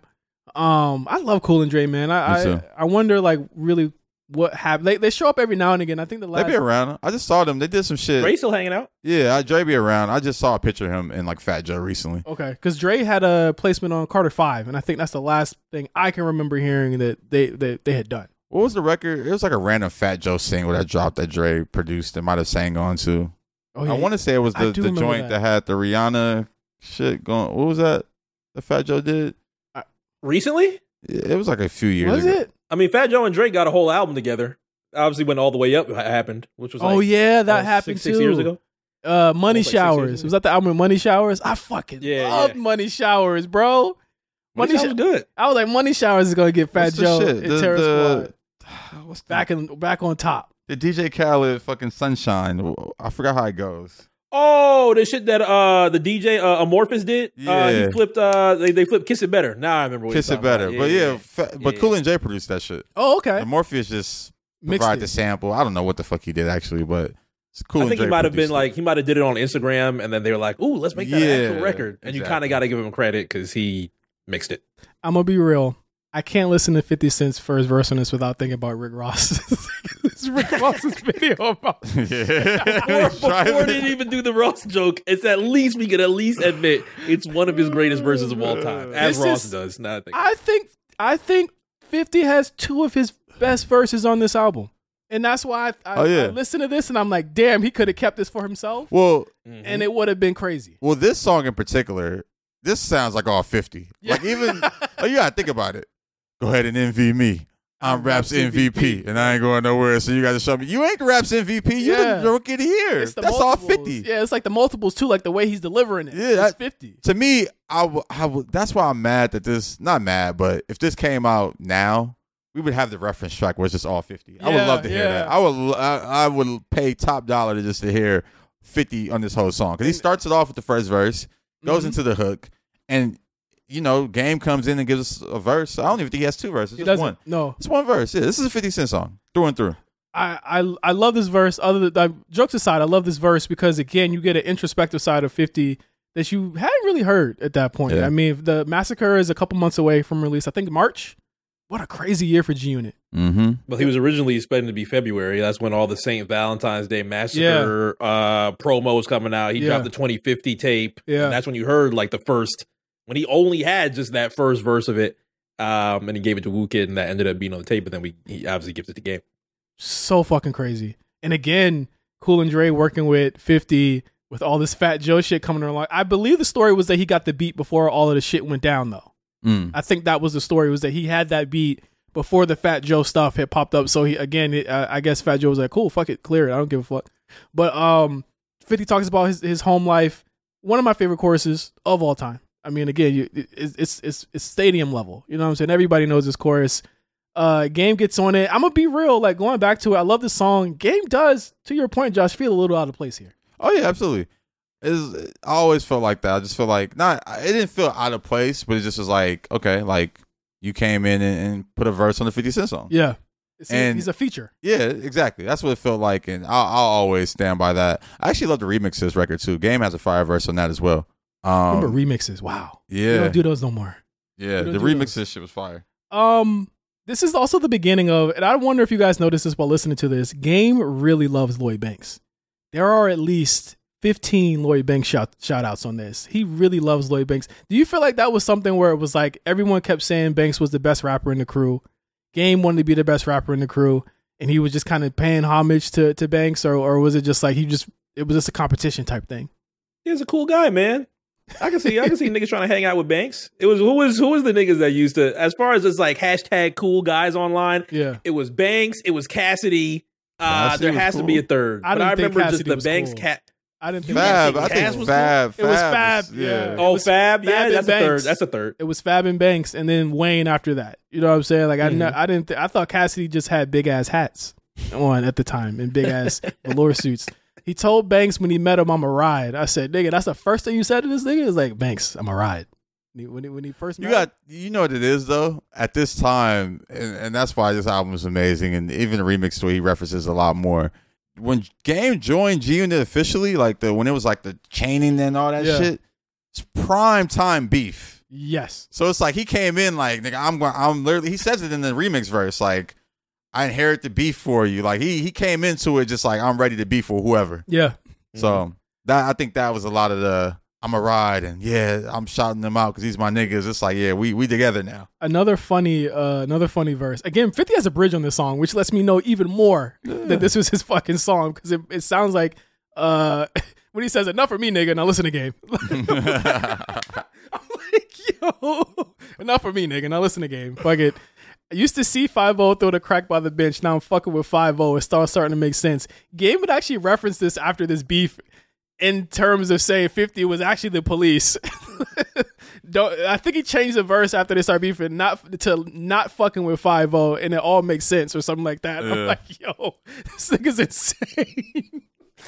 I love Cool and Dre, man. I wonder like really what happened. They show up every now and again. I think they be around. I just saw them. They did some shit. Dre still hanging out? Yeah, Dre be around. I just saw a picture of him in like Fat Joe recently. Okay, because Dre had a placement on Carter 5, and I think that's the last thing I can remember hearing that they had done. What was the record? It was like a random Fat Joe single that dropped that Dre produced that might have sang on to. Oh, yeah. I want to say it was the joint that had the Rihanna shit going. What was that? The Fat Joe did? Recently? It was like a few years ago. Was it? I mean, Fat Joe and Drake got a whole album together. Obviously, when All the Way Up happened, which was that happened six years ago. Money Showers. Was that the album Money Showers? I fucking loved Money Showers, bro. Money Showers was good. I was like, Money Showers is gonna get Fat Joe and Terror Squad back on top. The DJ Khaled fucking Sunshine. I forgot how it goes. Oh, the shit that the DJ Amorphous did. Yeah. He flipped. They flipped Kiss It Better. Now I remember what Kiss It Better. But Cool and J produced that shit. Oh, okay. Amorphous just provided the sample. I don't know what the fuck he did actually, but it's Cool. I think he might have been like he might have did it on Instagram, and then they were like, "Ooh, let's make that an actual record." And you kind of got to give him credit because he mixed it. I'm gonna be real. I can't listen to 50 Cent's first verse on this without thinking about Rick Ross. It's Rick Ross's video about before they didn't even do the Ross joke. It's at least we could at least admit it's one of his greatest verses of all time, as Ross does. Now I think 50 has two of his best verses on this album, and that's why I listen to this and I'm like, damn, he could have kept this for himself. Well, and it would have been crazy. Well, this song in particular, this sounds like all 50. Yeah. Like even you gotta think about it. Go ahead and envy me. I'm Rap's MVP, and I ain't going nowhere, so you guys show me. You ain't Rap's MVP. You're the Rookie of the Year. That's all 50. Yeah, it's like the multiples, too, like the way he's delivering it. Yeah, it's 50. To me, that's why I'm mad that this, not mad, but if this came out now, we would have the reference track where it's just all 50. Yeah, I would love to hear that. I would pay top dollar to hear 50 on this whole song. Because he starts it off with the first verse, goes into the hook, and Game comes in and gives us a verse. I don't even think he has two verses. Just one. No. It's one verse. Yeah, this is a 50 Cent song, through and through. I love this verse. Other than jokes aside, I love this verse because, again, you get an introspective side of 50 that you hadn't really heard at that point. Yeah. I mean, the Massacre is a couple months away from release. I think March. What a crazy year for G-Unit. Mm-hmm. Well, he was originally expected to be February. That's when all the St. Valentine's Day Massacre promo was coming out. He dropped the 2050 tape. Yeah. And that's when you heard like the first... When he only had just that first verse of it, and he gave it to Wu Kid, and that ended up being on the tape, but then he obviously gives it to Game. So fucking crazy. And again, Cool and Dre working with 50, with all this Fat Joe shit coming along. I believe the story was that he got the beat before all of the shit went down, though. I think that was the story, was that he had that beat before the Fat Joe stuff had popped up. So I guess Fat Joe was like, cool, fuck it, clear it. I don't give a fuck. But 50 talks about his home life. One of my favorite choruses of all time. I mean, again, it's stadium level. You know what I'm saying? Everybody knows this chorus. Game gets on it. I'm gonna be real. Like, going back to it, I love this song. Game does, to your point, Josh, feel a little out of place here. Oh yeah, absolutely. I always felt like that. I just feel like it didn't feel out of place, but it just was like, okay, like you came in and put a verse on the 50 Cent song. Yeah. He's a feature. Yeah, exactly. That's what it felt like, and I'll always stand by that. I actually love the remix of this record too. Game has a fire verse on that as well. Remember remixes? Wow. Yeah. We don't do those no more. Yeah, the remixes shit was fire. This is also the beginning of, and I wonder if you guys noticed this while listening to this, Game really loves Lloyd Banks. There are at least 15 Lloyd Banks shout outs on this. He really loves Lloyd Banks. Do you feel like that was something where it was like everyone kept saying Banks was the best rapper in the crew? Game wanted to be the best rapper in the crew, and he was just kind of paying homage to Banks, or was it just like it was just a competition type thing? He was a cool guy, man. I can see niggas trying to hang out with Banks. It was who was the niggas that used to, as far as it's like hashtag cool guys online. Yeah, it was Banks, it was Cassidy. There has to be a third. But I remember just the Banks cool. cat. I didn't think Fab. I think Fab. It was Fab. Yeah. Oh, Fab. Yeah, that's a third. That's a third. It was Fab and Banks, and then Wayne after that. You know what I'm saying? Like I thought Cassidy just had big ass hats on at the time and big ass velour suits. He told Banks when he met him, "I'm a ride." I said, "Nigga, that's the first thing you said to this nigga." It's like, Banks, I'm a ride. When he first met you know what it is though. At this time, and that's why this album is amazing, and even the remix where he references a lot more. When Game joined G-Unit officially, like when it was like the chaining and all that shit, it's prime time beef. Yes. So it's like he came in like, nigga, I'm literally, he says it in the remix verse, like, I inherit the beef for you. Like he came into it just like, I'm ready to beef for whoever. Yeah. So I think that was a lot of the, I'm a ride, and I'm shouting them out because he's my niggas. It's like, we together now. Another funny verse. Again, 50 has a bridge on this song, which lets me know even more that this was his fucking song, because it sounds like when he says, "Enough for me, nigga, now listen to Game." I'm like, yo, enough for me, nigga, now listen to Game. Fuck it. I used to see 5-0 throw the crack by the bench. Now I'm fucking with 5-0. It starting to make sense. Game would actually reference this after this beef, in terms of saying 50 was actually the police. I think he changed the verse after they started beefing, not fucking with 5-0, and it all makes sense or something like that. Yeah. I'm like, yo, this nigga's insane.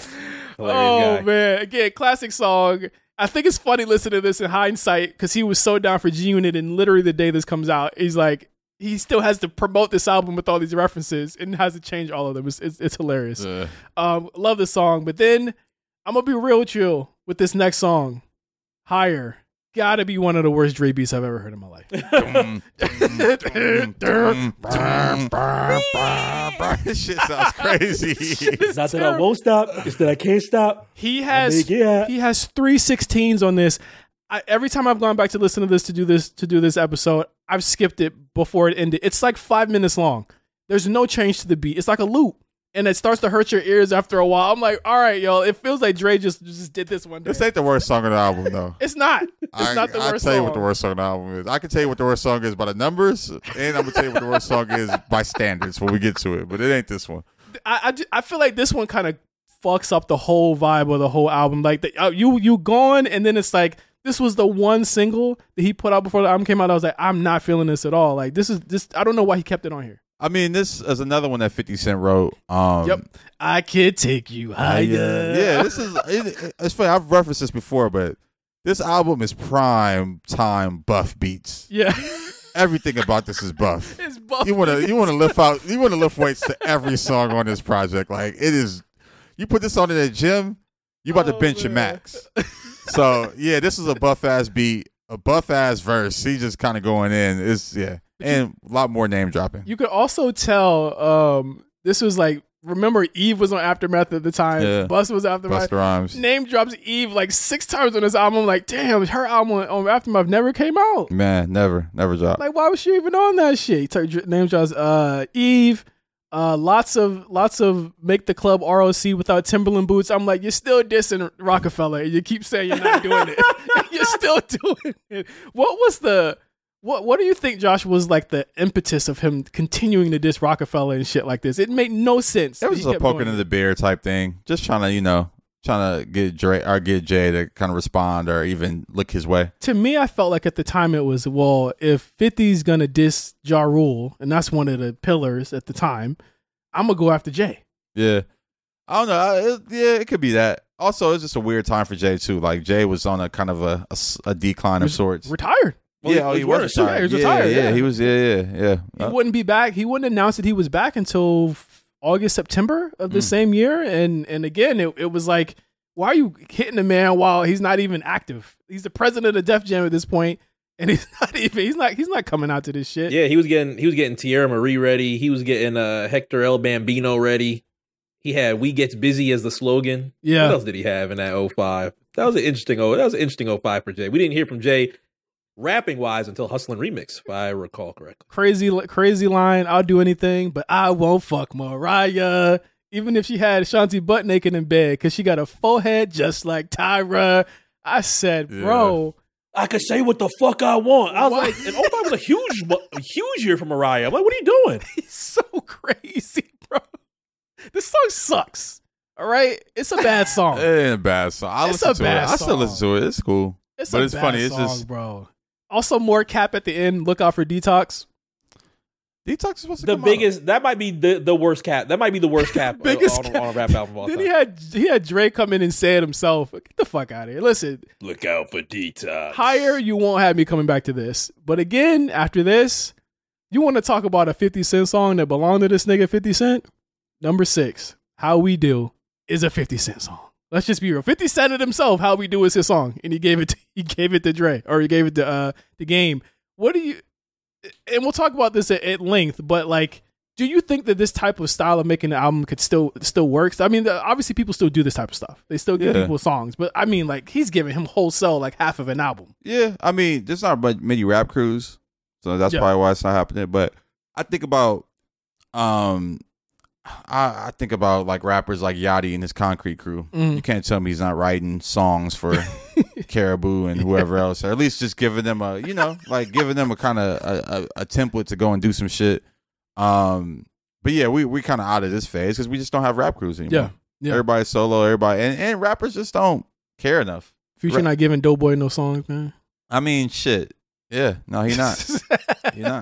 Oh, man. Again, classic song. I think it's funny listening to this in hindsight, because he was so down for G-Unit, and literally the day this comes out, he's like, he still has to promote this album with all these references and has to change all of them. It's hilarious. Love this song. But then I'm going to be real with you with this next song. Higher. Gotta be one of the worst Dre beats I've ever heard in my life. This shit sounds crazy. It's not that I won't stop. It's that I can't stop. He has 3 16s on this. Every time I've gone back to listen to this to do this episode, I've skipped it before it ended. It's like 5 minutes long. There's no change to the beat. It's like a loop. And it starts to hurt your ears after a while. I'm like, all right, yo, it feels like Dre just did this one day. This ain't the worst song on the album, though. It's not. It's not the worst song. I'll tell you what the worst song on the album is. I can tell you what the worst song is by the numbers, and I'm going to tell you what the worst song is by standards when we get to it. But it ain't this one. I feel like this one kind of fucks up the whole vibe of the whole album. Like, you gone, and then it's like, this was the one single that he put out before the album came out. I was like, I'm not feeling this at all. Like, this. I don't know why he kept it on here. I mean, this is another one that 50 Cent wrote. Yep. I could take you higher. Yeah, this is. It's funny. I've referenced this before, but this album is prime time Buff beats. Yeah. Everything about this is Buff. It's Buff. You want to lift weights to every song on this project. Like, it is. You put this on in the gym, you about to bench your max. So yeah, this is a Buff ass beat, a Buff ass verse. He just kind of going in. And a lot more name dropping. You could also tell this was like, remember Eve was on Aftermath at the time. Yeah. Busta was Aftermath. Busta Rhymes. Name drops Eve like 6 times on this album. I'm like, damn, her album on Aftermath never came out. Man, never dropped. Like, why was she even on that shit? Name drops Eve, Lots of make the club ROC without Timberland boots. I'm like, you're still dissing Rockefeller. You keep saying you're not doing it. You're still doing it. What do you think, Josh, was like the impetus of him continuing to diss Rockefeller and shit like this? It made no sense. It was a poking in the bear type thing. Just trying to get Dre or get Jay to kind of respond or even look his way. To me, I felt like at the time it was, well, if 50's gonna diss Ja Rule, and that's one of the pillars at the time, I'm gonna go after Jay. Yeah, I don't know. It could be that. Also, it's just a weird time for Jay too. Like Jay was on a kind of a decline of sorts. Retired. Well, he was retired. He was retired. Yeah, he was. Yeah. He wouldn't be back. He wouldn't announce that he was back until August, September of the same year. And again, it was like, why are you hitting the man while he's not even active? He's the president of Def Jam at this point, and he's not coming out to this shit. Yeah, he was getting Tierra Marie ready. He was getting Hector El Bambino ready. He had "We Gets Busy" as the slogan. Yeah. What else did he have in that 05? That was an interesting 05 for Jay. We didn't hear from Jay rapping wise until Hustlin' Remix, if I recall correctly. Crazy line. I'll do anything, but I won't fuck Mariah. Even if she had Shanti butt naked in bed, because she got a forehead just like Tyra. I said, bro, I could say what the fuck I want. I was like, and 05 was a huge year for Mariah. I'm like, what are you doing? He's so crazy, bro. This song sucks. All right, it's a bad song. It ain't a bad song. I still listen to it. It's cool. It's funny. It's just, bro. Also, more Cap at the end. Look out for Detox. Detox is supposed to the come biggest. out. That might be the worst Cap. That might be the worst Cap biggest on a rap album of all Then time. he had Dre come in and say it himself. Get the fuck out of here. Listen. Look out for Detox. Higher, you won't have me coming back to this. But again, after this, you want to talk about a 50 Cent song that belonged to this nigga 50 Cent? Number 6, How We Do, is a 50 Cent song. Let's just be real. 50 Cent it himself, How We Do is his song. And he gave it to Dre, or he gave it to the Game. What do you, and we'll talk about this at length, but like, do you think that this type of style of making an album could still works? I mean, obviously people still do this type of stuff. They still give people songs, but I mean, like, he's giving him wholesale like half of an album. Yeah, I mean, there's not many rap crews, so that's probably why it's not happening. But I think about, I think about like rappers like Yachty and his Concrete Crew. You can't tell me he's not writing songs for Caribou and whoever else, or at least just giving them a kind of a template to go and do some shit. But yeah, we kind of out of this phase because we just don't have rap crews anymore. Yeah. Everybody's solo, and rappers just don't care enough. Future not giving Doughboy no songs, man. I mean, shit. Yeah, no, he not. He not.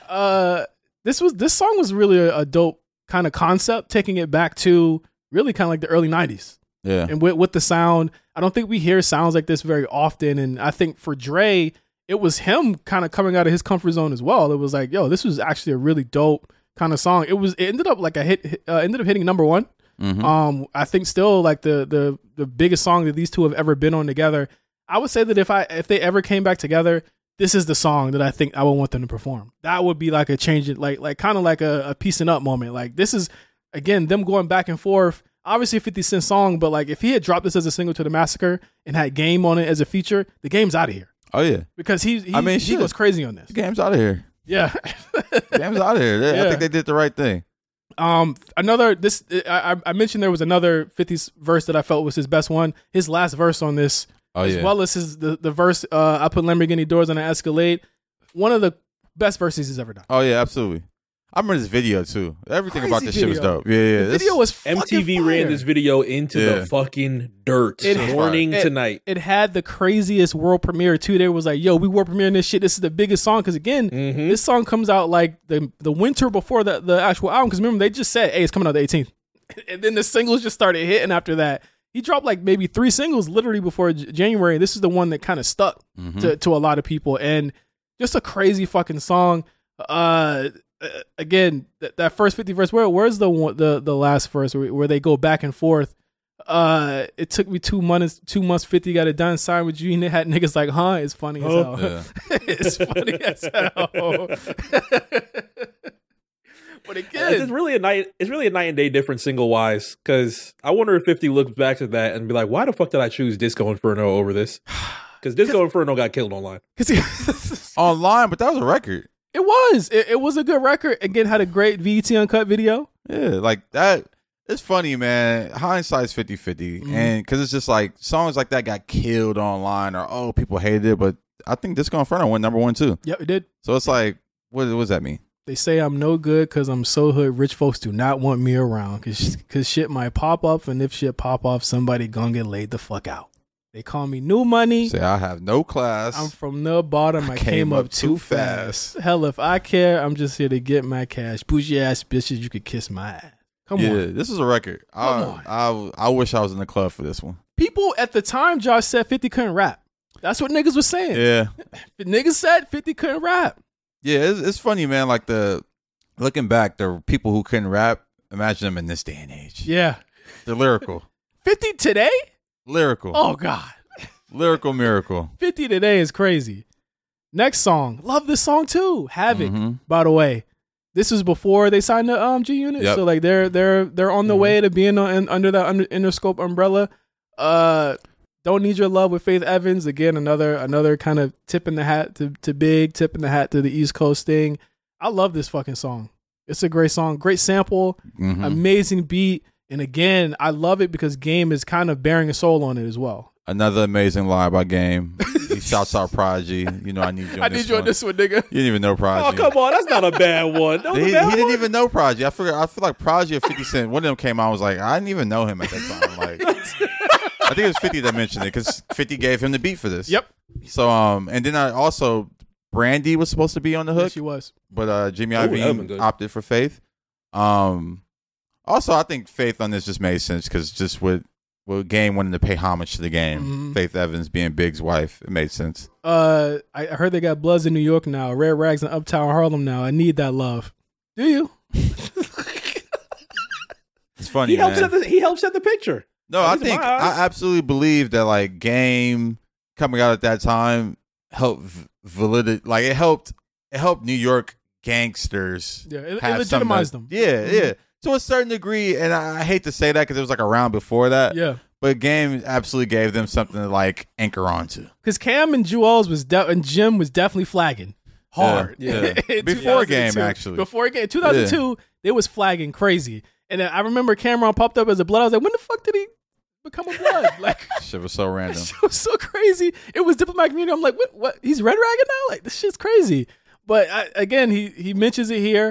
This song was really a dope kind of concept, taking it back to really kind of like the early 90s. Yeah. And with the sound, I don't think we hear sounds like this very often. And I think for Dre, it was him kind of coming out of his comfort zone as well. It was like, yo, this was actually a really dope kind of song. It ended up like ended up hitting number 1. Mm-hmm. I think still like the biggest song that these two have ever been on together. I would say that if they ever came back together, this is the song that I think I would want them to perform. That would be like a change, like kind of like a piecing up moment. Like this is, again, them going back and forth. Obviously a 50 Cent song, but like if he had dropped this as a single to The Massacre and had Game on it as a feature, the Game's out of here. Oh yeah, because he goes crazy on this. The Game's out of here. Yeah, Game's out of here. Yeah. I think they did the right thing. I mentioned there was another 50's verse that I felt was his best one. His last verse on this. As well as the verse, I put Lamborghini doors on an Escalade. One of the best verses he's ever done. Oh, yeah, absolutely. I remember this video, too. Everything about this shit was dope. Yeah. The video was MTV ran this video into the fucking dirt morning to night. It had the craziest world premiere, too. They was like, yo, we world premiering this shit. This is the biggest song. Because, again, this song comes out like the winter before the actual album. Because, remember, they just said, hey, it's coming out the 18th. And then the singles just started hitting after that. He dropped like maybe 3 singles literally before January. This is the one that kind of stuck to a lot of people, and just a crazy fucking song. Again, that first 50 verse. Where's the last verse where they go back and forth? It took me 2 months. 2 months 50 got it done. Signed with you, and it had niggas like, huh? It's funny as hell. Yeah. It's funny as hell. But again, it's really a night and day difference single wise, because I wonder if 50 looks back to that and be like, why the fuck did I choose Disco Inferno over this? Because Disco Inferno got killed online. Online, but that was a record. It was. It was a good record. Again, had a great VET Uncut video. Yeah, like that. It's funny, man. Hindsight's 50-50. And because it's just like songs like that got killed online or, people hated it. But I think Disco Inferno went number 1, too. Yep, it did. So it's like, what does that mean? They say I'm no good because I'm so hood. Rich folks do not want me around because shit might pop up. And if shit pop off, somebody gonna get laid the fuck out. They call me New Money. Say I have no class. I'm from the bottom. I came up too fast. Hell, if I care, I'm just here to get my cash. Bougie ass bitches, you could kiss my ass. Come on. Yeah, this is a record. I wish I was in the club for this one. People at the time, Josh, said 50 couldn't rap. That's what niggas was saying. Yeah. Niggas said 50 couldn't rap. Yeah, it's funny, man. Like looking back, the people who couldn't rap, imagine them in this day and age. Yeah. They're lyrical. 50 today? Lyrical. Oh, God. Lyrical miracle. 50 today is crazy. Next song. Love this song, too. Havoc, by the way. This was before they signed the G Unit, so like they're on the way to being under the Interscope umbrella. Don't Need Your Love with Faith Evans, again another kind of tip in the hat to Big, tip in the hat to the East Coast thing. I love this fucking song. It's a great song, great sample, amazing beat, and again I love it because Game is kind of bearing a soul on it as well. Another amazing line by Game. He shouts out Prodigy. You know, I need you on this one. On this one, nigga. You didn't even know Prodigy. Oh, come on. That's not a bad one. He didn't even know Prodigy. I feel like Prodigy or 50 Cent, one of them came out and was like, I didn't even know him at that time. Like, I think it was 50 that mentioned it because 50 gave him the beat for this. Yep. So, and then I also, Brandy was supposed to be on the hook. Yes, she was. But Jimmy Iovine opted for Faith. Also, I think Faith on this just made sense because just with Game wanting to pay homage to the Game, Faith Evans being Big's wife, it made sense. I heard they got Bloods in New York now, Red Rags in Uptown Harlem now. I need that love. Do you? It's funny. He helped set the picture. No, I absolutely believe that like Game coming out at that time helped validate. Like it helped New York gangsters. Yeah, it legitimized them. Yeah, yeah. To a certain degree, and I hate to say that because it was like around before that. Yeah. But Game absolutely gave them something to like anchor onto. Because Cam and Jewels and Jim was definitely flagging hard. Yeah. Before Game, actually. Before Game. 2002, they was flagging crazy. And I remember Cameron popped up as a Blood. I was like, when the fuck did he become a Blood? Like, shit was so random. Shit was so crazy. It was Diplomatic Community. I'm like, what? He's Red Ragging now? Like, this shit's crazy. But again, he mentions it here.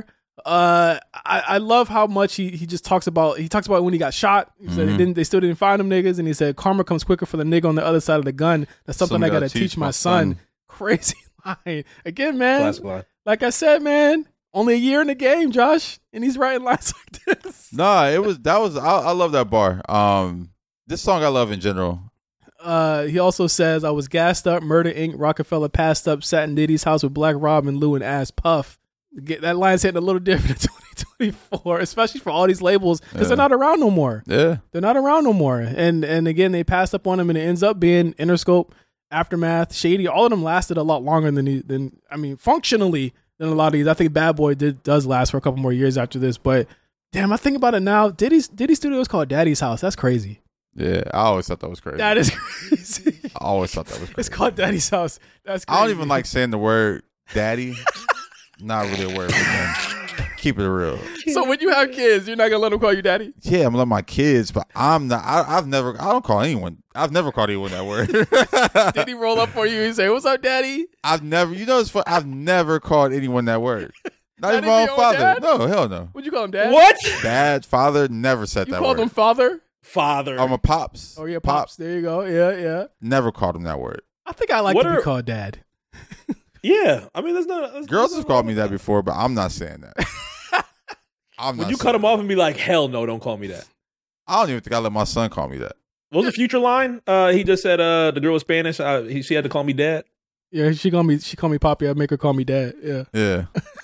I love how much he just talks about when he got shot. He said they still didn't find them niggas, and he said karma comes quicker for the nigga on the other side of the gun. That's something I gotta teach my son. Crazy line. Again, man. Classic line. Like I said, man, only a year in the game, Josh, and he's writing lines like this. Nah, I love that bar. This song I love in general. He also says, I was gassed up, Murder Inc., Rockefeller passed up, sat in Diddy's house with Black Rob and Lou and Ass Puff. That line's hitting a little different in 2024, especially for all these labels, because they're not around no more. Yeah. They're not around no more. And again, they passed up on him, and it ends up being Interscope, Aftermath, Shady. All of them lasted a lot longer than functionally than a lot of these. I think Bad Boy does last for a couple more years after this, but damn, I think about it now. Diddy Studios called Daddy's House. That's crazy. Yeah, I always thought that was crazy. That is crazy. I always thought that was crazy. It's called Daddy's House. That's crazy. I don't even like saying the word daddy. Not really a word for them. Keep it real. So when you have kids, you're not gonna let them call you daddy? Yeah, I'm gonna let my kids, but I'm not. I've never called anyone that word. Did he roll up for you and say, "What's up, daddy"? I've never. You know, it's fun. I've never called anyone that word. Not even my own father. Dad? No, hell no. Would you call him dad? What? Dad, father, never said that word. You called him father? Father. I'm a pops. Oh, yeah, pops. There you go. Yeah. Never called him that word. I think I like to be called dad. Yeah, I mean, there's girls have called me that before, but I'm not saying that. Would you cut him off and be like, "Hell no, don't call me that"? I don't even think I let my son call me that. What was the Future line? He just said, "The girl was Spanish. She had to call me dad." Yeah, she called me Poppy. I make her call me dad. Yeah.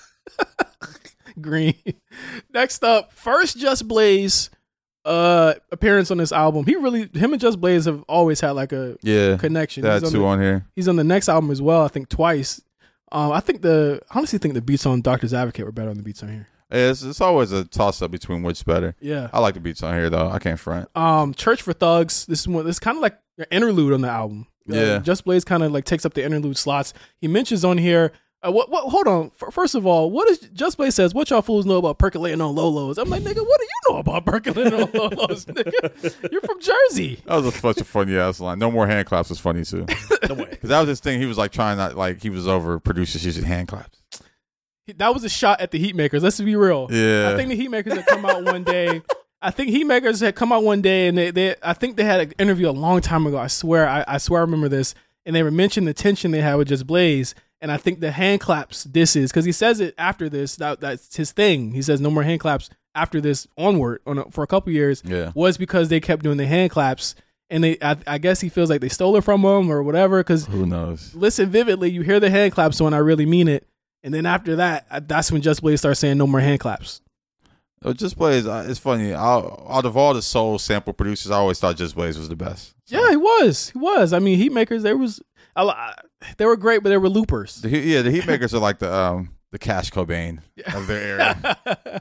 Green. Next up, first Just Blaze appearance on this album. Him and Just Blaze have always had like a connection. That's two on here. He's on the next album as well, I think twice. I honestly think the beats on Doctor's Advocate were better on the beats on here. Yeah, it's always a toss up between which's better. Yeah, I like the beats on here though. I can't front. Church for Thugs. This is kind of like an interlude on the album. Yeah, Just Blaze kind of like takes up the interlude slots. He mentions on here What? Hold on. First of all, what is Just Blaze says? What y'all fools know about percolating on Lolos? I'm like, nigga, what do you know about percolating on Lolos, nigga? You're from Jersey. That was such a funny ass line. No more hand claps was funny too. No way. Because that was his thing. He was like trying not like he was over producers using hand claps. That was a shot at the Heatmakers. Let's be real. Yeah. I think the Heatmakers had come out one day. And I think they had an interview a long time ago. I swear I remember this. And they were mentioning the tension they had with Just Blaze. And I think the hand claps disses, because he says it after this, that's his thing. He says no more hand claps after this onward for a couple years, was because they kept doing the hand claps. And I guess he feels like they stole it from him or whatever. Because who knows? Listen vividly, you hear the hand claps when I really mean it. And then after that, that's when Just Blaze starts saying no more hand claps. Just Blaze, it's funny. Out of all the soul sample producers, I always thought Just Blaze was the best. So. Yeah, he was. I mean, Heatmakers, they were great, but they were loopers. The Heatmakers are like the Cash Cobain of their era.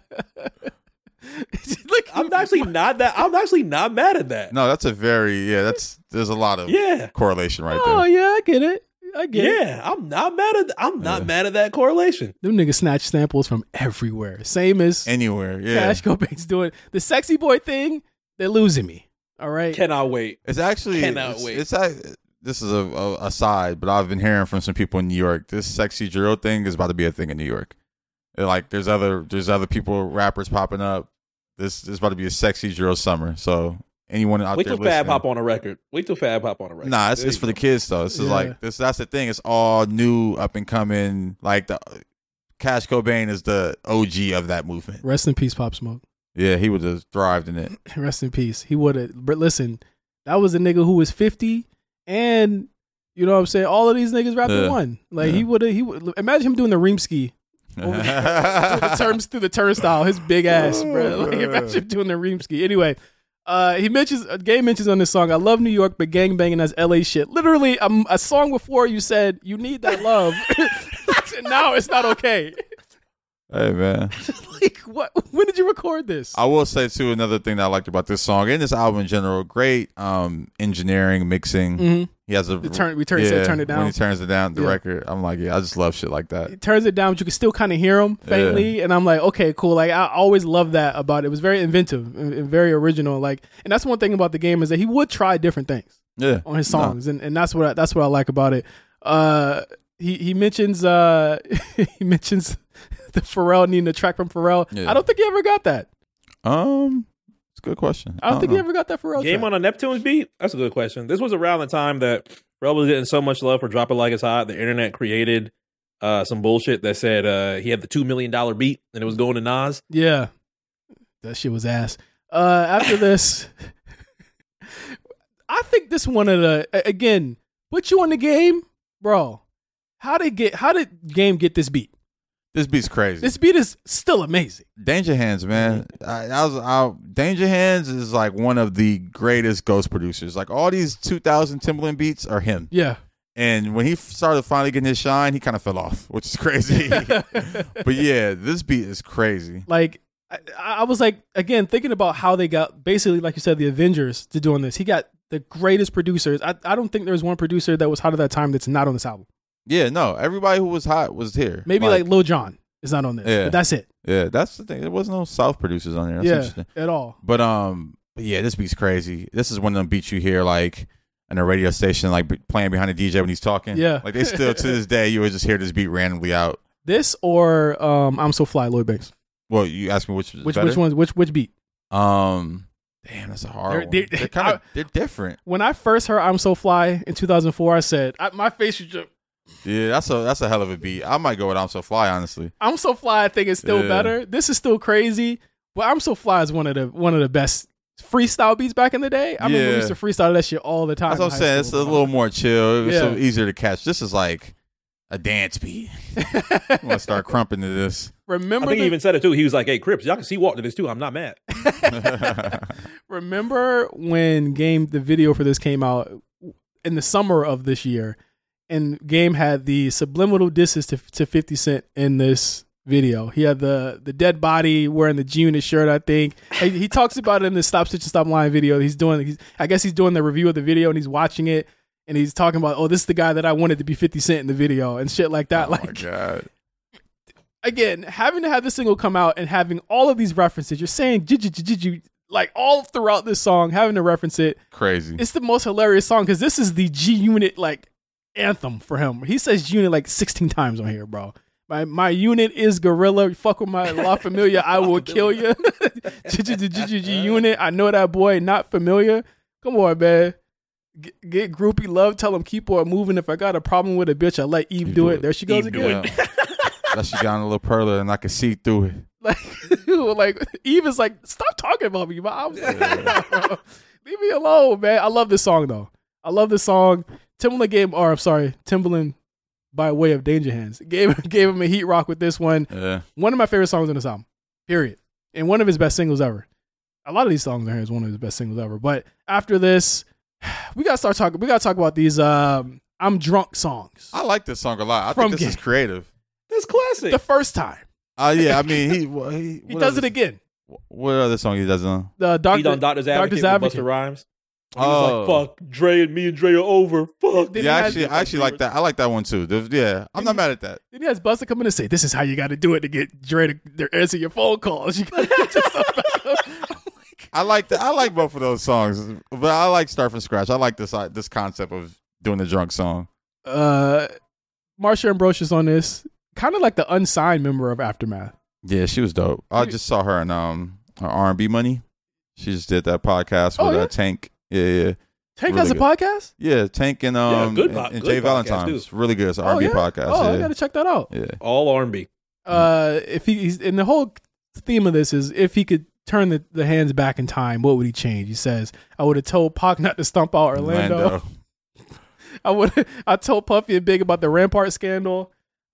I'm actually not mad at that. No, that's there's a lot of correlation right there. Oh yeah, I get it. Yeah, I'm not mad at that correlation. Them niggas snatch samples from everywhere. Same as anywhere. Yeah, Cash Cobain's doing the sexy boy thing. They're losing me. All right, cannot wait. It's actually this is a aside, but I've been hearing from some people in New York. This sexy drill thing is about to be a thing in New York. Like there's other people, rappers popping up. This is about to be a sexy drill summer. So anyone out Wait there till Fab hop on a record. Nah, it's for the kids though. This is like this. That's the thing. It's all new, up and coming. Like the Cash Cobain is the OG of that movement. Rest in peace, Pop Smoke. Yeah, he would have thrived in it. Rest in peace. He would have. But listen, that was a nigga who was 50, and you know what I'm saying. All of these niggas rapped in one. Like he would. Imagine him doing the Reemski. through the turnstile, his big ass, bro. Like imagine him doing the Reemski. Anyway. Game mentions on this song, I love New York, but gangbanging as LA shit. Literally, a song before you said you need that love. And now it's not okay. Hey, man. Like, what? When did you record this? I will say, too, another thing that I liked about this song and this album in general, great engineering, mixing. Mm-hmm. He has turn it down. When he turns it down, the record, I'm like, I just love shit like that. He turns it down, but you can still kind of hear him faintly. And I'm like, okay, cool. Like, I always love that about it. It was very inventive and very original. Like, and that's one thing about the game is that he would try different things on his songs. No. And that's what I like about it. He mentions the Pharrell needing a track from Pharrell. Yeah. I don't think he ever got that. It's a good question. I don't think he ever got that Pharrell Game track. On a Neptune's beat? That's a good question. This was around the time that Pharrell was getting so much love for Drop It Like It's Hot. The internet created some bullshit that said he had the $2 million beat and it was going to Nas. Yeah. That shit was ass. After this, I think this one of the, again, put you on the game, bro. How did Game get this beat? This beat's crazy. This beat is still amazing. Danger Hands, man. Danger Hands is like one of the greatest ghost producers. Like all these 2000 Timbaland beats are him. Yeah. And when he started finally getting his shine, he kind of fell off, which is crazy. But yeah, this beat is crazy. Like I was like, again, thinking about how they got basically, like you said, the Avengers to doing this. He got the greatest producers. I don't think there's one producer that was hot at that time that's not on this album. Yeah, no. Everybody who was hot was here. Maybe like Lil Jon is not on this. Yeah. But that's it. Yeah, that's the thing. There was no South producers on there. That's interesting. At all. But yeah, this beat's crazy. This is one of them beats you hear like in a radio station, like playing behind the DJ when he's talking. Yeah. Like they still to this day, you would just hear this beat randomly out. This or I'm So Fly, Lloyd Banks. Well, you asked me which one's which beat? Damn, that's a hard one. They're different. When I first heard I'm So Fly in 2004, I said my face was just. Yeah, that's a hell of a beat. I might go with I'm So Fly, honestly. I'm So Fly, I think is still better. This is still crazy, but I'm So Fly is one of the best freestyle beats back in the day. I remember we used to freestyle that shit all the time. That's what I'm saying. It's a little more chill. It's so easier to catch. This is like a dance beat. I'm gonna start crumping to this. I think he even said it too. He was like, "Hey, Crips, y'all can see walk to this too. I'm not mad." Remember when the video for this came out in the summer of this year? And Game had the subliminal disses to 50 Cent in this video. He had the dead body wearing the G-Unit shirt, I think. He talks about it in the Stop Stitch and Stop Lying video. I guess he's doing the review of the video and he's watching it. and he's talking about, oh, this is the guy that I wanted to be 50 Cent in the video and shit like that. Oh like, my God. Again, having to have this single come out and having all of these references, you're saying like all throughout this song, having to reference it. Crazy. It's the most hilarious song because this is the G Unit like anthem for him. He says Unit like 16 times on here, bro. My unit is Gorilla. Fuck with my La Familia, I will kill you. G Unit, I know that boy, not familiar. Come on, man. Get groupie love. Tell him keep on moving. If I got a problem with a bitch, I let Eve do it. There she goes again. That she got a little perler and I can see through it. Like Eve is like, stop talking about me. But I was like, bro, leave me alone, man. I love this song though. I love this song. Timbaland by way of Danger Hands gave him a heat rock with this one. Yeah. One of my favorite songs on this album. Period. And one of his best singles ever. A lot of these songs on here is one of his best singles ever. But after this, we gotta talk about these I'm drunk songs. I like this song a lot. I think this is creative. It's classic. The first time. Yeah, I mean he does it again. What other song he does on? He done Doctor's Advocate with Busta Rhymes. He was like, fuck, Dre and me and Dre are over. Fuck. Yeah, I actually like that. I like that one too. Yeah, I'm not mad at that. Then he has Busta come in and say, this is how you got to do it to get Dre to answer your phone calls. You got to get yourself back up. I like that. I like both of those songs, but I like Start from Scratch. I like this concept of doing the drunk song. Marsha Ambrosius on this, kind of like the unsigned member of Aftermath. Yeah, she was dope. I just saw her in her R&B Money. She just did that podcast with Tank. Yeah. Tank has a podcast? Yeah, Tank and and Jay Valentine. It's really good. It's an R&B podcast. Oh, I gotta check that out. Yeah, all R&B. If he's and the whole theme of this is if he could turn the hands back in time, what would he change? He says, I would have told Pac not to stump out Orlando. I told Puffy and Big about the Rampart scandal.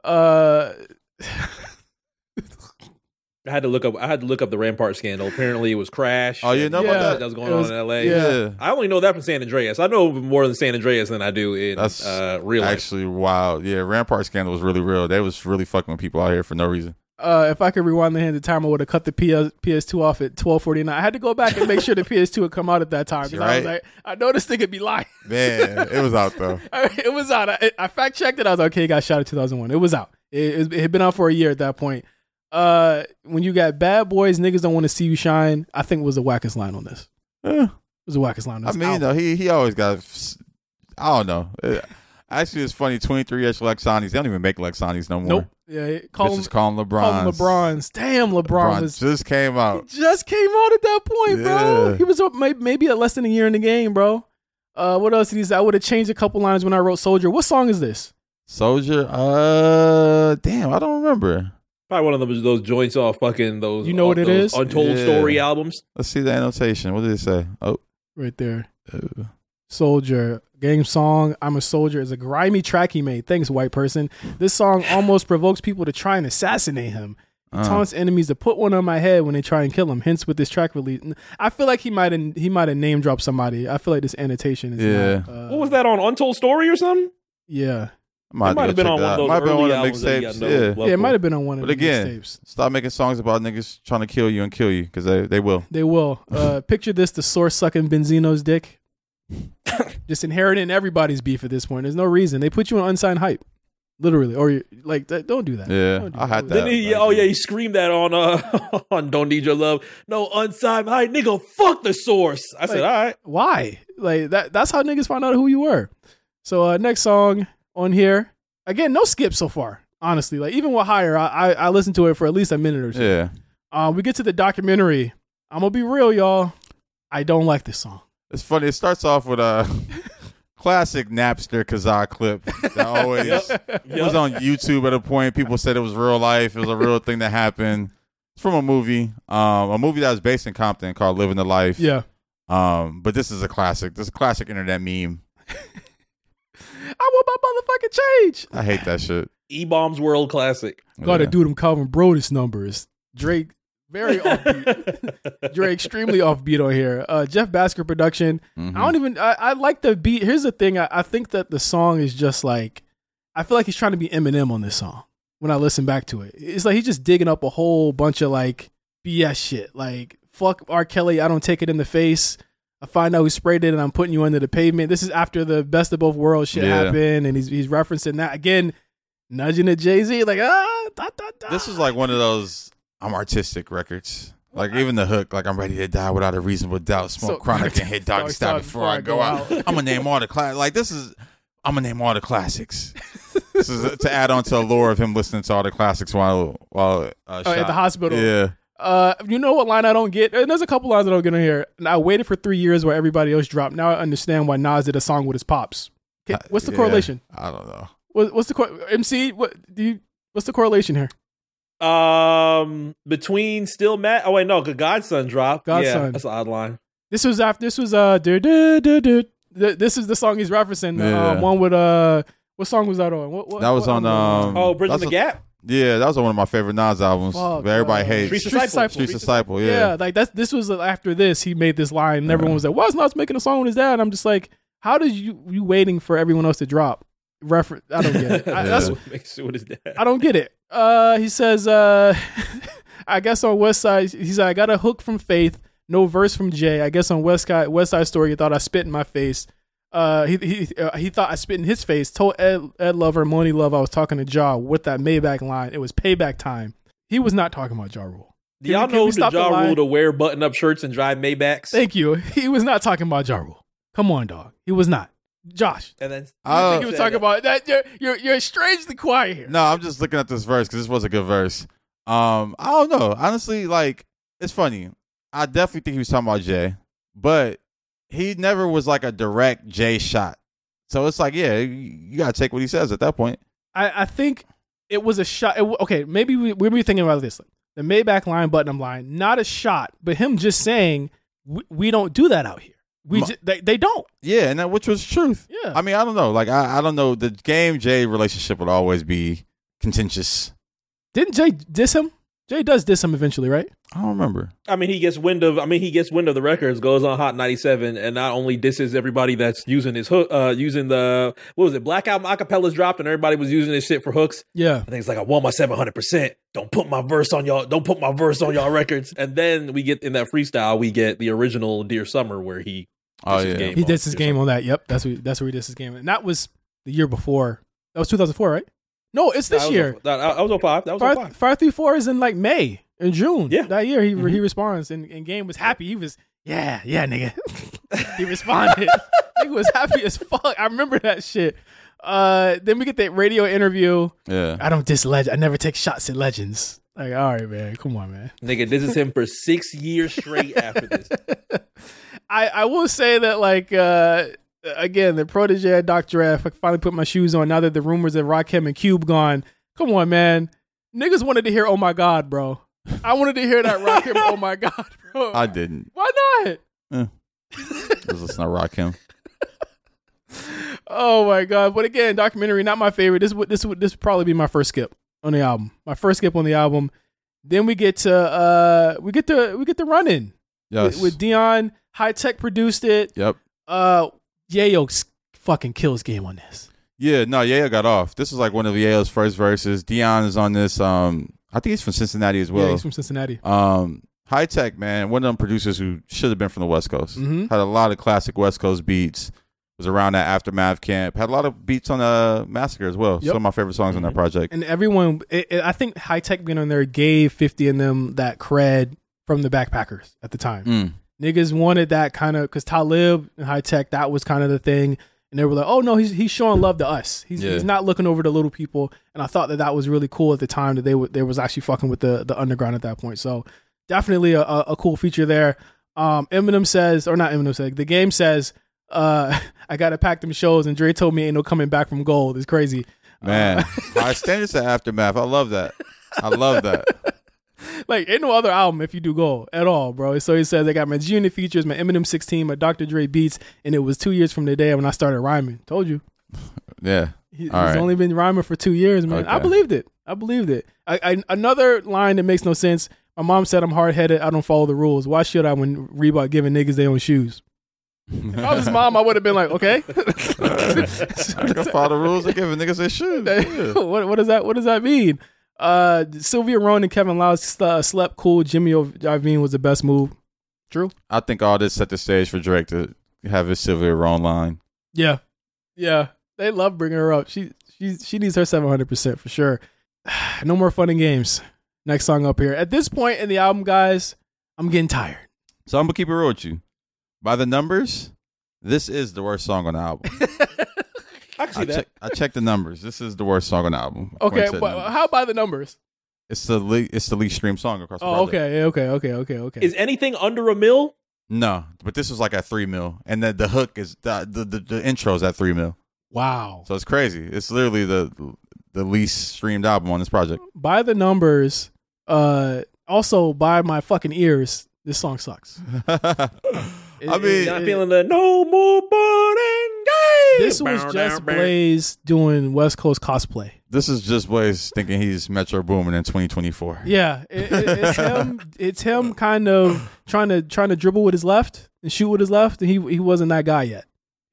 I had to look up the Rampart scandal. Apparently, it was Crash. Oh, you know about that? That was going on in L.A. Yeah, I only know that from San Andreas. I know more than San Andreas than I do in real life. Actually, wow. Yeah, Rampart scandal was really real. They was really fucking with people out here for no reason. If I could rewind the hands of time, I would have cut the PS2 off at 12:49. I had to go back and make sure the PS2 had come out at that time. Because I was like, I know this thing could be lying. Man, it was out though. It was out. I fact checked it. I was like, okay, it got shot in 2001. It was out. It had been out for a year at that point. When you got bad boys, niggas don't want to see you shine. I think it was the wackest line on this. It was the wackest line. I mean, you know, he always got. I don't know. Actually, it's funny. 23-inch Lexanis. They don't even make Lexanis no more. Nope. Yeah, call them LeBrons. Call them LeBrons. Damn, LeBron just came out. He just came out at that point, bro. He was maybe at less than a year in the game, bro. What else did he say? I would have changed a couple lines when I wrote Soldier. What song is this? Soldier? Damn, I don't remember. Probably one of those joints off fucking those. You know what it is? Untold Story albums. Let's see the annotation. What did it say? Oh, right there. Soldier. Game song, I'm a Soldier, is a grimy track he made. Thanks, white person. This song almost provokes people to try and assassinate him. He taunts enemies to put one on my head when they try and kill him. Hence, with this track release, I feel like he might have name dropped somebody. I feel like this annotation is not, what was that on Untold Story or something? Yeah. It might have been on one of those early albums. Yeah, it might have been on one of the mixtapes. Stop making songs about niggas trying to kill you because they will. They will. Picture this: the source sucking Benzino's dick. Just inheriting everybody's beef at this point. There's no reason. They put you on unsigned hype. Literally. Or like, don't do that. Yeah, I had that. He screamed that on on Don't Need Your Love. No, unsigned hype. Nigga, fuck the source. I said, all right. Why? Like that's how niggas found out who you were. So next song on here. Again, no skip so far. Honestly. Like even with Higher, I listened to it for at least a minute or two. Yeah. We get to the documentary. I'm gonna be real, y'all. I don't like this song. It's funny. It starts off with a classic Napster Kazaa clip that always was on YouTube at a point. People said it was real life. It was a real thing that happened. It's from a movie that was based in Compton called Living the Life. Yeah. But this is a classic. This is a classic internet meme. I want my motherfucking change. I hate that shit. E-Bombs World Classic. Gotta do them Calvin Brodus numbers. Drake. Very offbeat. Dre extremely offbeat on here. Jeff Basker production. Mm-hmm. I like the beat. Here's the thing. I think that the song is just like, I feel like he's trying to be Eminem on this song when I listen back to it. It's like he's just digging up a whole bunch of like BS shit. Like, fuck R. Kelly, I don't take it in the face. I find out who sprayed it and I'm putting you under the pavement. This is after the best of both worlds shit happened, and he's referencing that again, nudging at Jay-Z like This is like one of those I'm artistic records. Like even the hook, like I'm ready to die without a reasonable doubt. Smoke chronic and hit doggy style before I go out. I'm gonna name all the I'm gonna name all the classics. This is to add on to the lore of him listening to all the classics while at the hospital. Yeah. You know what line I don't get? And there's a couple lines I don't get in here. And I waited for 3 years while everybody else dropped. Now I understand why Nas did a song with his pops. Okay, what's the correlation? I don't know. What's the MC? What's the correlation here? Between Still Mad. Oh wait, no, Godson dropped. Godson. Yeah, that's an odd line. This was this is the song he's referencing. Yeah. One with what song was that on? That was on Bridging the Gap. Yeah, that was on one of my favorite Nas albums. That everybody hates. Street Disciple. Yeah, like this was after this he made this line, and everyone was like, "Why is Nas making a song with his dad?" And I'm just like, "How did you waiting for everyone else to drop reference?" I don't get it. That's makes it with his dad. I don't get it. He says, I guess on West Side, he said, I got a hook from Faith, no verse from Jay. I guess on West Side Story, he thought I spit in my face. He thought I spit in his face. Told Ed Lover, Money Love, I was talking to Ja with that Maybach line. It was payback time. He was not talking about Ja Rule. Do y'all know the Ja Rule to wear button-up shirts and drive Maybachs? Thank you. He was not talking about Ja Rule. Come on, dog. He was not. Josh, and then I think he was talking about that. You're strangely quiet here. No, I'm just looking at this verse because this was a good verse. I don't know. Honestly, like it's funny. I definitely think he was talking about Jay, but he never was like a direct Jay shot. So it's like, yeah, you gotta take what he says at that point. I think it was a shot. Okay, maybe we were thinking about this. The Maybach line, button-up line, not a shot, but him just saying we don't do that out here. They don't. Yeah, and which was truth. Yeah. I mean, I don't know. Like, I don't know. The Game Jay relationship would always be contentious. Didn't Jay diss him? Jay does diss him eventually, right? I don't remember. I mean, he gets wind of the records, goes on Hot 97, and not only disses everybody that's using his hook, using the, what was it, Black Album acapellas dropped, and everybody was using his shit for hooks. Yeah. I think it's like, I want my 700%. Don't put my verse on y'all records. And then we get in that freestyle, we get the original Dear Summer where he dissed his game on that. Yep, that's where he dissed his game, and that was the year before. That was 2004, right? No, it's this year. That was 05. That was 05. 534 is in like May and June. Yeah, that year he responds, and Game was happy. He was yeah, nigga. He responded. Nigga was happy as fuck. I remember that shit. Then we get that radio interview. Yeah, I don't diss legends. I never take shots at legends. Like, all right, man, come on, man. Nigga, this is him for 6 years straight after this. I will say that, like, again, the protege at Dr. F, I finally put my shoes on now that the rumors of Rakim and Cube gone. Come on, man. Niggas wanted to hear Oh My God, bro. I wanted to hear that Rakim Oh My God, bro. I didn't. Why not? Because let's not Rakim. Oh my God. But again, documentary, not my favorite. This would probably be my first skip on the album. My first skip on the album. Then we get to the run-in. Yes. With Dion. High Tech produced it. Yep. Yayo fucking kills Game on this. Yeah, no, Yayo got off. This was like one of Yayo's first verses. Dion is on this. I think he's from Cincinnati as well. Yeah, he's from Cincinnati. High Tech, man, one of them producers who should have been from the West Coast. Mm-hmm. Had a lot of classic West Coast beats. Was around that Aftermath camp. Had a lot of beats on Massacre as well. Yep. Some of my favorite songs on that project. And everyone, I think High Tech being on there gave 50 and them that cred from the Backpackers at the time. Niggas wanted that kind of, because Talib and High Tech, that was kind of the thing. And they were like, oh no, he's showing love to us. He's not looking over the little people. And I thought that was really cool at the time that they was actually fucking with the underground at that point. So definitely a cool feature there. Eminem says, or not Eminem says, the Game says, I gotta pack them shows, and Dre told me ain't no coming back from gold. It's crazy, man. High standards to Aftermath. I love that. Like, ain't no other album if you do gold at all, bro. So he says, I got my G-Unit features, my Eminem 16, my Dr. Dre beats, and it was 2 years from the day when I started rhyming. Told you. Yeah. He's only been rhyming for 2 years, man. Okay. I believed it. Another line that makes no sense. My mom said I'm hard-headed. I don't follow the rules. Why should I when Reebok giving niggas their own shoes? If I was his mom, I would have been like, okay. I can follow the rules of giving niggas their shoes. Yeah. What does that mean? Sylvia Rhone and Kevin Lyles slept cool. Jimmy Iovine was the best move. True. I think all this set the stage for Drake to have his Sylvia Rhone line. Yeah. They love bringing her up. She needs her 700% for sure. No more fun and games. Next song up here. At this point in the album, guys, I'm getting tired. So I'm gonna keep it real with you. By the numbers, this is the worst song on the album. I can see that. I checked the numbers. This is the worst song on the album. Okay, but how about the numbers? It's the least streamed song across the board. Okay. Is anything under $1 million? No, but this was like at 3 mil, and then the hook is the intro is at 3 mil. Wow. So it's crazy. It's literally the least streamed album on this project. By the numbers, also by my fucking ears, this song sucks. I mean, not feeling the no more burning game. This was just Blaze doing West Coast cosplay. This is just Blaze thinking he's Metro Boomin in 2024. Yeah, it's him. It's him kind of trying to dribble with his left and shoot with his left, and he wasn't that guy yet.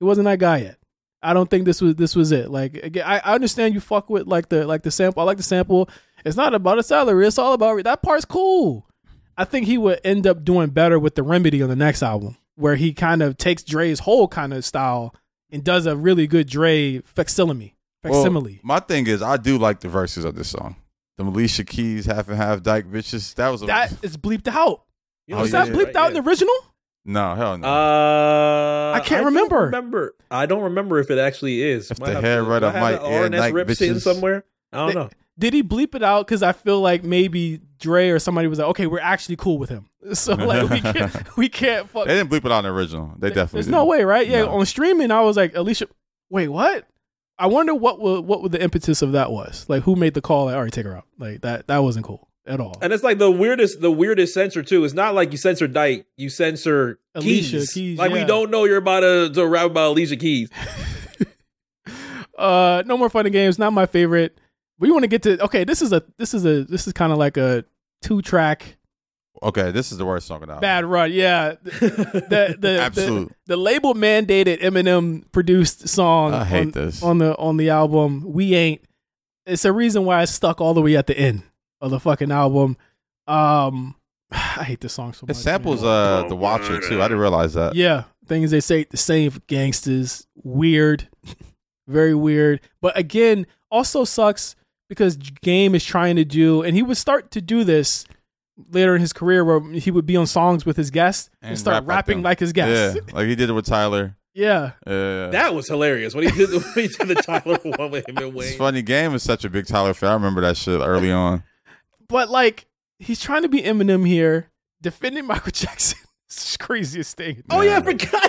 I don't think this was it. Like, again, I understand you fuck with like the sample. I like the sample. It's not about a salary. It's all about that part's cool. I think he would end up doing better with the Remedy on the next album, where he kind of takes Dre's whole kind of style and does a really good Dre facsimile. Well, my thing is, I do like the verses of this song. The Alicia Keys half and half dyke bitches. That is bleeped out. Was that bleeped out in the original? No, hell no. I can't remember. I don't remember if it actually is. If the hair right up my ear, Nike bitches somewhere. I don't know. Did he bleep it out? Because I feel like maybe Dre or somebody was like, okay, we're actually cool with him. So like we can't fuck. They didn't bleep it out in the original. They definitely There's didn't. no way, right? Yeah, on streaming, I was like, Alicia, wait, what? I wonder what the impetus of that was. Like, who made the call? Like, all right, take her out. Like that wasn't cool at all. And it's like the weirdest censor too. It's not like you censor Dyke, you censor Alicia Keys. Like, we don't know you're about to rap about Alicia Keys. No more fun and games. Not my favorite. We want to get to this is kind of like a 2-track. Okay, this is the worst song of the album. Bad run, yeah. Absolute. The label mandated Eminem produced song. I hate this on the album. We Ain't. It's a reason why I stuck all the way at the end of the fucking album. I hate this song so much. It samples The Watcher too. I didn't realize that. Yeah, things they say the same for gangsters. Weird, very weird. But again, also sucks because Game is trying to do, and he would start to do this later in his career, where he would be on songs with his guests and start rapping like his guests. Yeah, like he did it with Tyler. Yeah. That was hilarious when he did the Tyler one with him and Wayne. It's funny. Game is such a big Tyler fan. I remember that shit early on. But like, he's trying to be Eminem here, defending Michael Jackson. It's the craziest thing. Oh yeah, I forgot.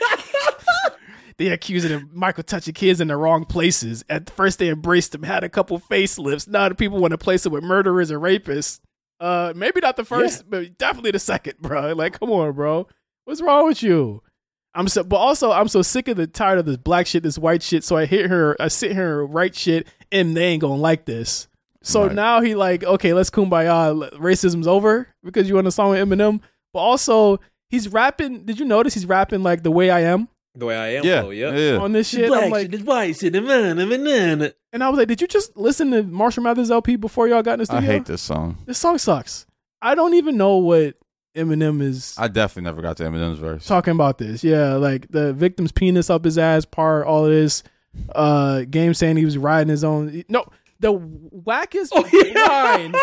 They accusing him Michael touching kids in the wrong places. At first they embraced him, had a couple facelifts. Now the people want to place him with murderers and rapists. Maybe not the first, but definitely the second, bro. Like, come on, bro. What's wrong with you? I'm so sick of tired of this black shit, this white shit. So I sit here and write shit, and they ain't gonna like this. So now he like, okay, let's kumbaya. Racism's over because you want a song with Eminem. But also he's rapping. Did you notice he's rapping like The Way I Am? The Way I Am. Yeah. On this shit, black I'm like, shit, white shit, and I was like, did you just listen to Marshall Mathers LP before y'all got in the studio? I hate this song. This song sucks. I don't even know what Eminem is. I definitely never got to Eminem's verse. Talking about this. Yeah, like the victim's penis up his ass part, all of this. Game saying he was riding his own. No, the wackest line.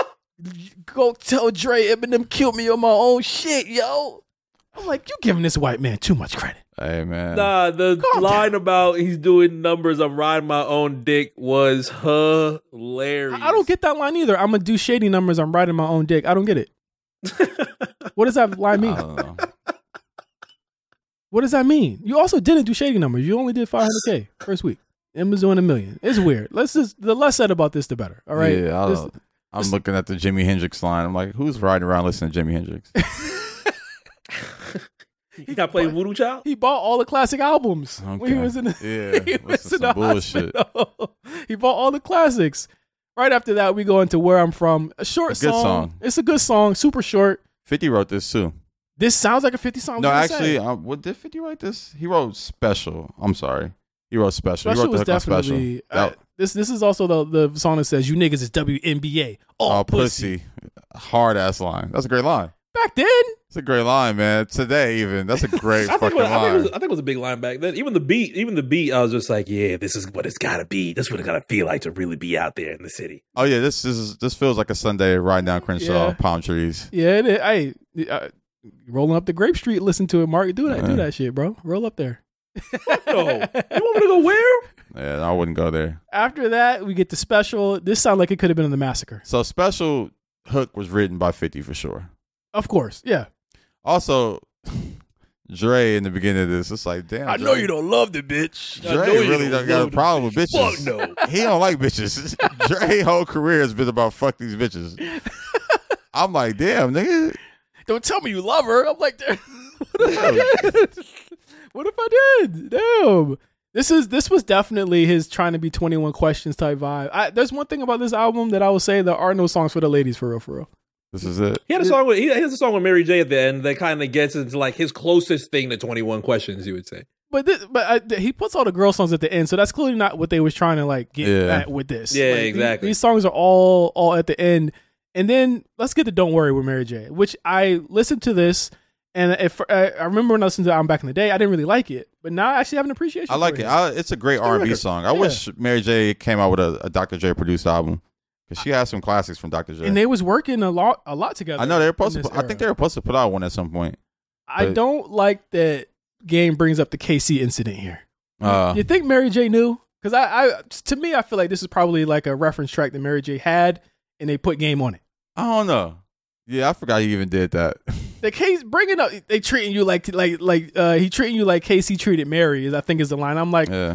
Go tell Dre Eminem killed me on my own shit, yo. I'm like, you giving this white man too much credit. Hey, man. Nah, the line about he's doing numbers, I'm riding my own dick was hilarious. I don't get that line either. I'm going to do shady numbers, I'm riding my own dick. I don't get it. What does that line mean? I don't know. What does that mean? You also didn't do shady numbers. You only did 500K first week. Emma's doing $1 million. It's weird. The less said about this, the better. All right? Yeah, I'm looking at the Jimi Hendrix line. I'm like, who's riding around listening to Jimi Hendrix? He got played Voodoo Child? He bought all the classic albums when he was in the bullshit. He bought all the classics. Right after that, we go into Where I'm From. A short song. It's a good song, super short. 50 wrote this too. This sounds like a 50 song. No, actually, what did 50 write this? He wrote Special. I'm sorry. He wrote Special. He wrote was definitely Special. This is also the song that says, "You niggas is WNBA. All pussy." Hard ass line. That's a great line. Back then, it's a great line, man. Today, even that's a great fucking line. I think it was a big line back then. Even the beat, I was just like, yeah, this is what it's gotta be. This is what it gotta feel like to really be out there in the city. Oh yeah, this feels like a Sunday riding down Crenshaw, palm trees. Yeah, rolling up the Grape Street, listen to it, Mark. Do that shit, bro. Roll up there. No, you want me to go where? Yeah, I wouldn't go there. After that, we get the Special. This sounds like it could have been in the Massacre. So Special hook was written by 50 for sure. Of course, yeah. Also, Dre in the beginning of this, it's like, damn. I know you don't love the bitch. Dre really don't got a problem with bitches. Fuck no. He don't like bitches. Dre's whole career has been about fuck these bitches. I'm like, damn, nigga. Don't tell me you love her. I'm like, what if I did? Damn. This was definitely his trying to be 21 Questions type vibe. There's one thing about this album that I will say: there are no songs for the ladies, for real. This is it. He had a song with Mary J at the end that kind of gets into like his closest thing to 21 Questions, you would say. But he puts all the girl songs at the end, so that's clearly not what they was trying to like get at with this. Yeah, like, exactly. These songs are all at the end, and then let's get to "Don't Worry" with Mary J, which I listened to this, and I remember when I listened to the album back in the day, I didn't really like it, but now I actually have an appreciation. I like it. It's a great R&B song. I wish Mary J came out with a Dr. J produced album. She has some classics from Dr. J, and they was working a lot together. I know they're supposed to. I think they were supposed to put out one at some point. I don't like that Game brings up the KC incident here. You think Mary J knew? Because to me, I feel like this is probably like a reference track that Mary J had, and they put Game on it. I don't know. Yeah, I forgot he even did that. The case bringing up, they treating you like he treating you like KC treated Mary. I think is the line. I'm like, yeah.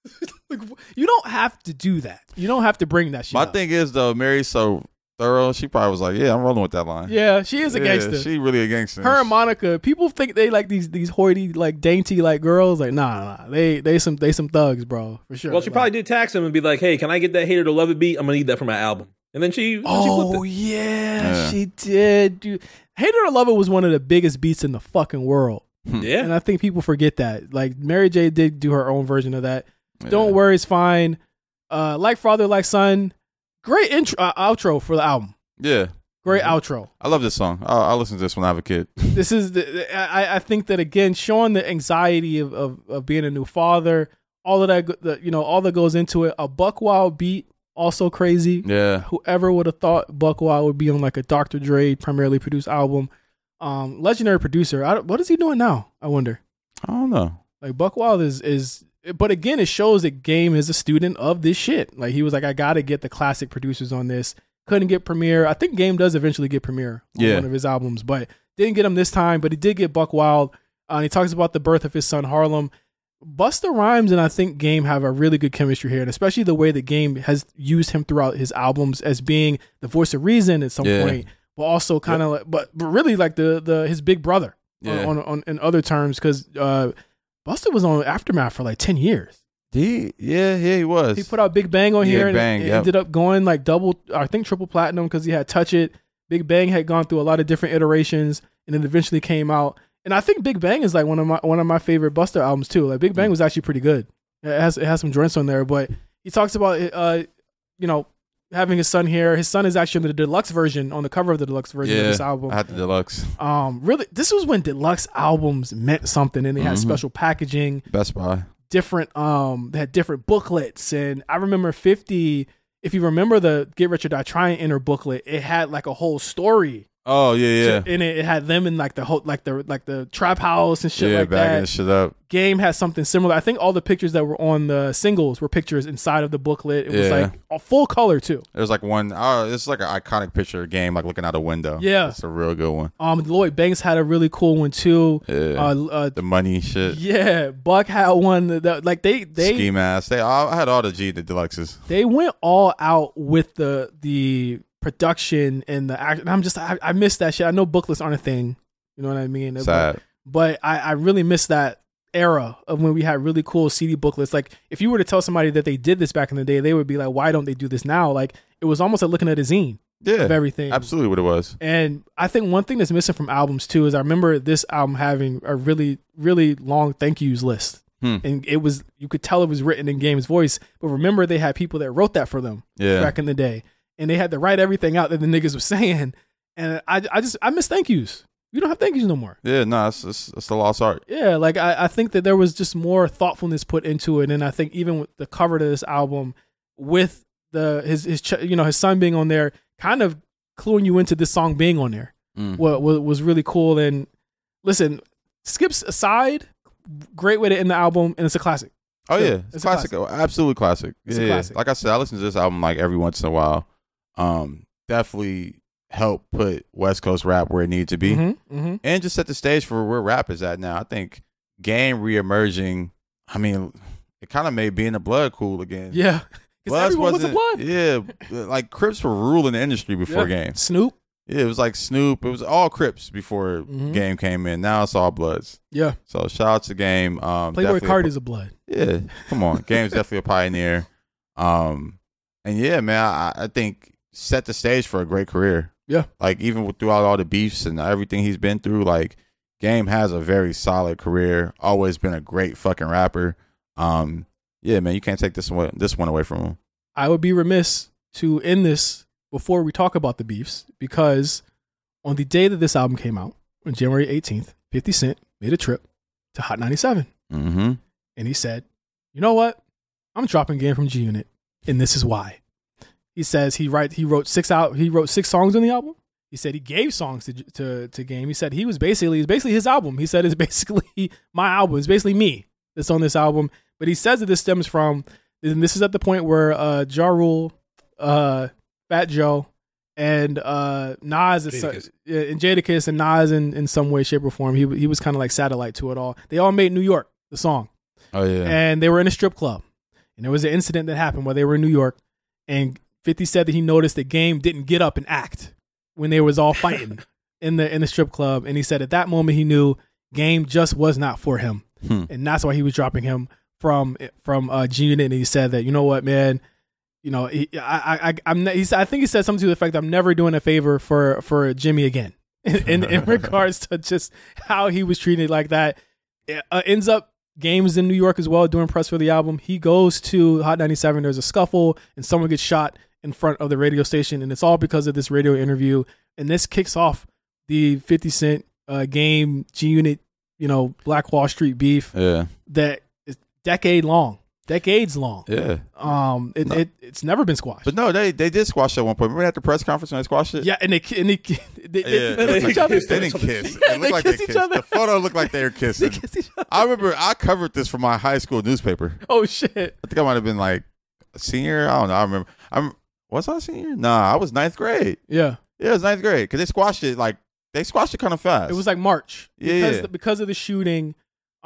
You don't have to do that. You don't have to bring that shit My up. thing is, though, Mary's so thorough. She probably was like, yeah, I'm rolling with that line. Yeah, she is a gangster. She really a gangster. Her and Monica, people think they like these hoity, like dainty, like girls. Like, nah. They some thugs, bro, for sure. Well, she probably did tax him and be like, hey, can I get that Hater to Love It beat? I'm going to need that for my album. And then she flipped it. Yeah, she did. Dude. Hater to Love It was one of the biggest beats in the fucking world. Yeah. And I think people forget that. Like, Mary J did do her own version of that. Don't Worry is fine. Like Father, Like Son. Great outro for the album. Yeah. Great outro. I love this song. I'll listen to this when I have a kid. This is I think that, again, showing the anxiety of being a new father, all of that, all that goes into it. A Buck Wild beat, also crazy. Yeah. Whoever would have thought Buck Wild would be on like a Dr. Dre primarily produced album. Legendary producer. What is he doing now? I wonder. I don't know. Like, Buck Wild is but again, it shows that Game is a student of this shit. Like, he was like, I got to get the classic producers on this. Couldn't get Premier. I think Game does eventually get Premier on one of his albums, but didn't get him this time. But he did get Buck Wild. And he talks about the birth of his son, Harlem. Busta Rhymes and I think Game have a really good chemistry here, and especially the way that Game has used him throughout his albums as being the voice of reason at some point, but also kind of like, but really like the his big brother on in other terms, because Busta was on Aftermath for like 10 years. He was. He put out Big Bang on here, Bang, and ended up going like triple platinum, because he had Touch It. Big Bang had gone through a lot of different iterations, and then eventually came out. And I think Big Bang is like one of my favorite Busta albums too. Like, Big Bang was actually pretty good. It has some joints on there, but he talks about having his son here. His son is actually in the deluxe version, on the cover of the deluxe version of this album. I had the deluxe. Really, this was when deluxe albums meant something, and they had special packaging. Best Buy. Different, they had different booklets, and I remember 50. If you remember the Get Rich or Die Trying inner booklet, it had like a whole story. Oh yeah. And it had them in like the whole like the trap house and shit like that. Yeah, backing shit up. Game has something similar. I think all the pictures that were on the singles were pictures inside of the booklet. It was like a full color too. There's like one. It's like an iconic picture of Game, like looking out a window. Yeah, it's a real good one. Lloyd Banks had a really cool one too. Yeah. The money shit. Yeah, Buck had one that like they Ski Mask. I had all the deluxes. They went all out with the production and the act. I miss that shit. I know booklets aren't a thing. You know what I mean? Sad. But I really miss that era of when we had really cool CD booklets. Like, if you were to tell somebody that they did this back in the day, they would be like, why don't they do this now? Like, it was almost like looking at a zine of everything. Absolutely what it was. And I think one thing that's missing from albums too is I remember this album having a really, really long thank yous list. And it was, you could tell it was written in Game's voice, but remember they had people that wrote that for them back in the day. And they had to write everything out that the niggas was saying. And I miss thank yous. You don't have thank yous no more. Yeah, no, it's a lost art. Yeah, like I think that there was just more thoughtfulness put into it, and I think even with the cover to this album, with his son being on there, kind of cluing you into this song being on there, was really cool. And listen, skips aside, great way to end the album, and it's a classic. Oh yeah, it's classic, absolute classic. It's a classic. Like I said, I listen to this album like every once in a while. Definitely help put West Coast rap where it needs to be, and just set the stage for where rap is at now. I think Game reemerging. I mean, it kind of made Being the Blood cool again. Yeah, because everyone was a Blood. Yeah, like Crips were ruling the industry before Game. Snoop. Yeah, it was like Snoop. It was all Crips before Game came in. Now it's all Bloods. Yeah. So shout out to Game. Playboi Carti's a Blood. Yeah, come on. Game's definitely a pioneer. And yeah, man, I think set the stage for a great career. Yeah. Like even throughout all the beefs and everything he's been through, like Game has a very solid career. Always been a great fucking rapper. Yeah, man, you can't take this one away from him. I would be remiss to end this before we talk about the beefs, because on the day that this album came out, on January 18th, 50 Cent made a trip to Hot 97. And he said, you know what? I'm dropping Game from G Unit, and this is why. He says he wrote 6 songs on the album. He said he gave songs to Game. He said it's basically his album. He said it's basically my album. It's basically me that's on this album. But he says that this stems from, and this is at the point where Ja Rule, Fat Joe, and Nas and Jadakiss and Nas in some way, shape, or form. He was kind of like satellite to it all. They all made New York, the song. Oh yeah. And they were in a strip club. And there was an incident that happened while they were in New York, and 50 said that he noticed that Game didn't get up and act when they was all fighting in the strip club. And he said at that moment he knew Game just was not for him. And that's why he was dropping him from G Unit. And he said that, you know what, man, you know, I think he said something to the effect, I'm never doing a favor for Jimmy again. in regards to just how he was treated like that. It ends up Game's in New York as well doing press for the album. He goes to Hot 97. There's a scuffle and someone gets shot in front of the radio station, and it's all because of this radio interview. And this kicks off the 50 Cent Game G Unit, you know, Black Wall Street beef. Yeah, that is decades long. Yeah. It's never been squashed. But no, they did squash it at one point. Remember at the press conference when they squashed it? Yeah, and they kiss each other. They didn't kiss. It looked like they kissed. The photo looked like they were kissing. They kiss each other. I remember I covered this for my high school newspaper. Oh shit! I think I might have been like a senior. I don't know. I remember. Was I a senior? Nah, I was 9th grade. Yeah, it was 9th grade because they squashed it kind of fast. It was like March. Yeah, because of the shooting.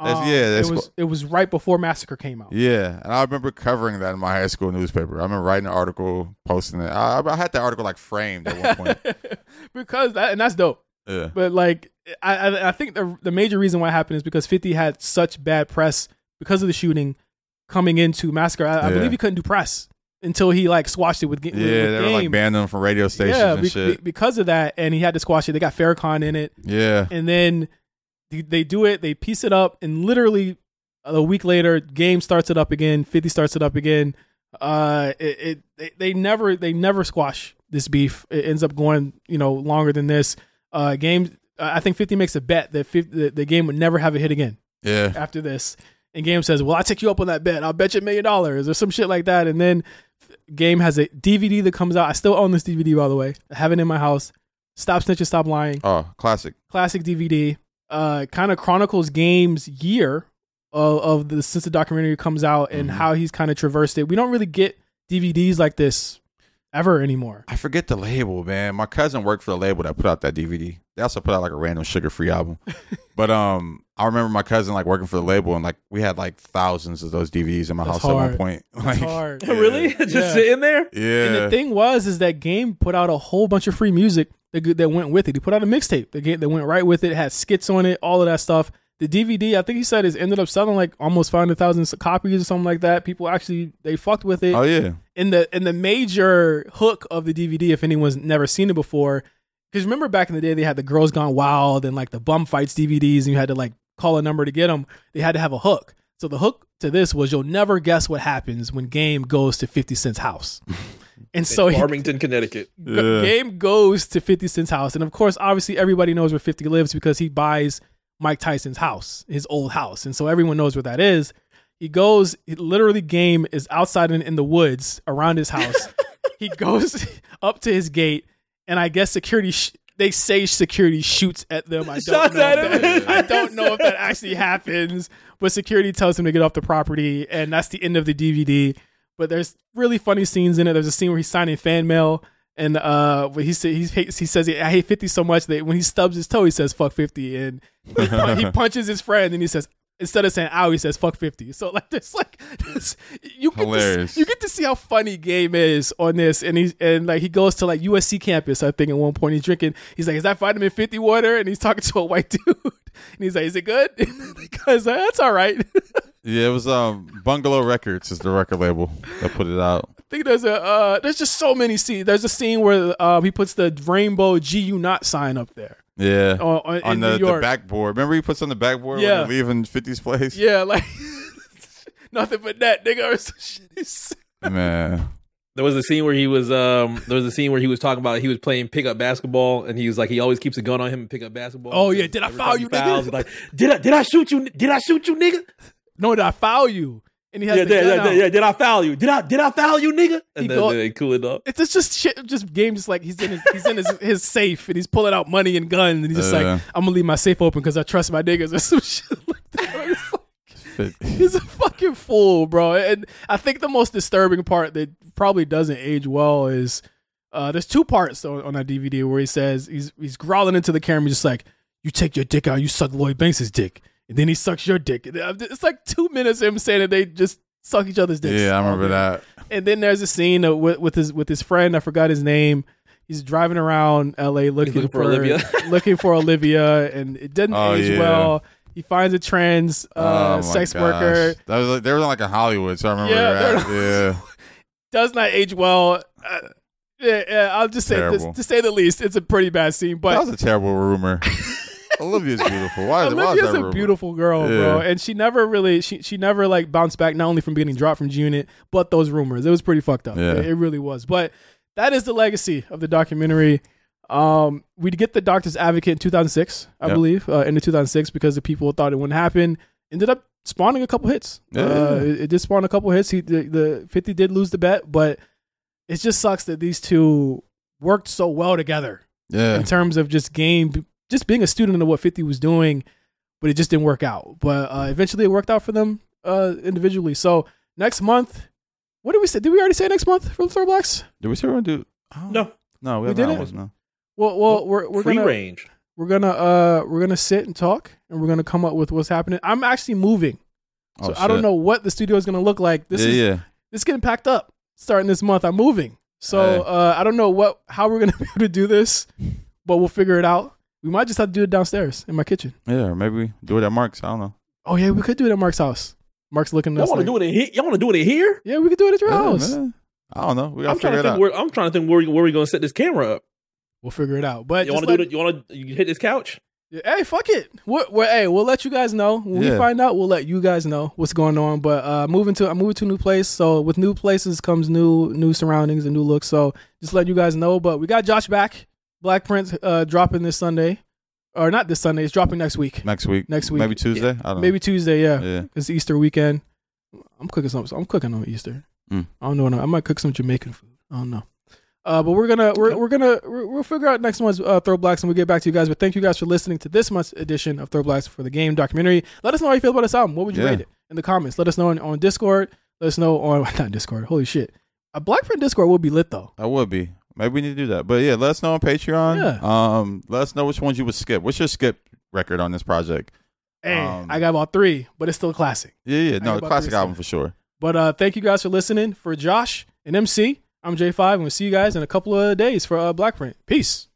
It was right before Massacre came out. Yeah, and I remember covering that in my high school newspaper. I remember writing an article, posting it. I had that article like framed at one point because that's dope. Yeah, but like I think the major reason why it happened is because 50 had such bad press because of the shooting coming into Massacre. I believe he couldn't do press until he like squashed it with Game. They were like banning him from radio stations and shit because of that, and he had to squash it. They got Farrakhan in it. Yeah, and then they do it, they piece it up, and literally a week later, Game starts it up again, 50 starts it up again. They never squash this beef. It ends up going, you know, longer than this. Game, I think 50 makes a bet that the Game would never have a hit again. Yeah. After this, and Game says, "Well, I'll take you up on that bet. I'll bet you $1 million or some shit like that." And then Game has a DVD that comes out. I still own this DVD, by the way. I have it in my house. Stop Snitching, Stop Lying. Oh, classic DVD. Kind of chronicles Game's year of since the documentary comes out and how he's kind of traversed it. We don't really get DVDs like this ever anymore. I forget the label, man. My cousin worked for the label that put out that DVD. They also put out like a random sugar-free album. But I remember my cousin like working for the label, and like we had like thousands of those DVDs in my house at one point. That's hard. Yeah. Really? Just sitting there? Yeah. And the thing is that Game put out a whole bunch of free music that went with it. He put out a mixtape that went right with it. It had skits on it, all of that stuff. The DVD, I think he said, ended up selling like almost 500,000 copies or something like that. People actually, they fucked with it. Oh yeah. And the major hook of the DVD, if anyone's never seen it before, because remember back in the day they had the Girls Gone Wild and like the Bum Fights DVDs, and you had to like call a number to get them. They had to have a hook. So the hook to this was, you'll never guess what happens when Game goes to 50 Cent's house. And so Farmington, Connecticut. Game goes to 50 Cent's house. And of course, obviously, everybody knows where 50 lives because he buys Mike Tyson's house, his old house. And so everyone knows where that is. He goes, literally, Game is outside in the woods around his house. He goes up to his gate, and I guess security, they say security shoots at them. I don't know if that actually happens, but security tells him to get off the property, and that's the end of the DVD. But there's really funny scenes in it. There's a scene where he's signing fan mail, and he says, I hate 50 so much that when he stubs his toe, he says, fuck 50, and he punches his friend, and he says, instead of saying ow, he says fuck 50. So like there's like this, you get to see how funny Game is on this, and he goes to like USC campus, I think at one point he's like, is that vitamin 50 water? And he's talking to a white dude, and he's like, is it good? And the guy's like, that's all right. Yeah, it was Bungalow Records is the record label that put it out. I think there's just so many scenes. There's a scene where he puts the rainbow GU not sign up there. Yeah, on the backboard. Remember he puts on the backboard when they're leaving 50's place? Yeah, like nothing but that, nigga. Man. There was a scene where he was talking about he was playing pickup basketball, and he was like, he always keeps a gun on him and pick up basketball. Oh yeah, did I foul you, nigga? Like, did I shoot you? Did I shoot you, nigga? No, did I foul you? And he has did I foul you? Did I foul you, nigga? And then they cool it up. It's just shit. Just Game, just like he's in his safe, and he's pulling out money and guns, and he's just like, I'm gonna leave my safe open because I trust my niggas or some shit like that. He's a fucking fool, bro. And I think the most disturbing part that probably doesn't age well is there's two parts on that DVD where he says he's growling into the camera, just like, you take your dick out, you suck Lloyd Banks' dick. And then he sucks your dick. It's like 2 minutes of him saying that they just suck each other's dicks. Yeah, I remember that. And then there's a scene with his friend. I forgot his name. He's driving around LA looking for Olivia. Looking for Olivia, and it doesn't age well. He finds a trans sex worker. That was like, they were like in Hollywood, so I remember that. Yeah, does not age well. I'll just say this, to say the least, it's a pretty bad scene. But that was a terrible rumor. Olivia's beautiful. Olivia's a beautiful girl, bro, and she never really she never like bounced back, not only from getting dropped from G-Unit, but those rumors. It was pretty fucked up. Yeah. It really was. But that is the legacy of the documentary. We get the Doctor's Advocate in 2006, I believe, into 2006, because the people thought it wouldn't happen. Ended up spawning a couple hits. It did spawn a couple hits. The 50 did lose the bet, but it just sucks that these two worked so well together. Yeah, in terms of just Game. Just being a student of what 50 was doing, but it just didn't work out. But eventually it worked out for them individually. So next month, what did we say? Did we already say next month for the Throwblacks? Did we say we're going to do? No. No, we didn't. No. Well, we're free gonna, range. We're gonna sit and talk, and we're gonna come up with what's happening. I'm actually moving, so I don't know what the studio is gonna look like. This is getting packed up starting this month. I'm moving, so I don't know how we're gonna be able to do this, but we'll figure it out. We might just have to do it downstairs in my kitchen. Yeah, or maybe we do it at Mark's. I don't know. Oh yeah, we could do it at Mark's house. Mark's looking at us. Y'all want to do it in here? Y'all want to do it in here? Yeah, we could do it at your house. Man. I don't know. We gotta figure it out. I'm trying to think where we're gonna set this camera up. We'll figure it out. But you want to do it? You hit this couch? Yeah, hey, fuck it. We'll let you guys know when we find out. We'll let you guys know what's going on. But I'm moving to a new place. So with new places comes new surroundings and new looks. So just let you guys know. But we got Josh back. Black Prince dropping this Sunday. Or not this Sunday. It's dropping next week. Next week. Maybe Tuesday. Yeah. I don't know. Maybe Tuesday. Yeah. It's Easter weekend. I'm cooking something. I'm cooking on Easter. I don't know. I might cook some Jamaican food. I don't know. But we'll figure out next month's Throwblacks, and we'll get back to you guys. But thank you guys for listening to this month's edition of Throwblacks for the Game documentary. Let us know how you feel about this album. What would you rate it in the comments? Let us know on Discord. Let us know on not Discord. Holy shit, a Black Print Discord would be lit though. That would be. Maybe we need to do that. But yeah, let us know on Patreon. Yeah. Let us know which ones you would skip. What's your skip record on this project? Hey, I got about 3, but it's still a classic. Yeah. No, a classic album for sure. But thank you guys for listening. For Josh and MC, I'm J5, and we'll see you guys in a couple of days for Black Print. Peace.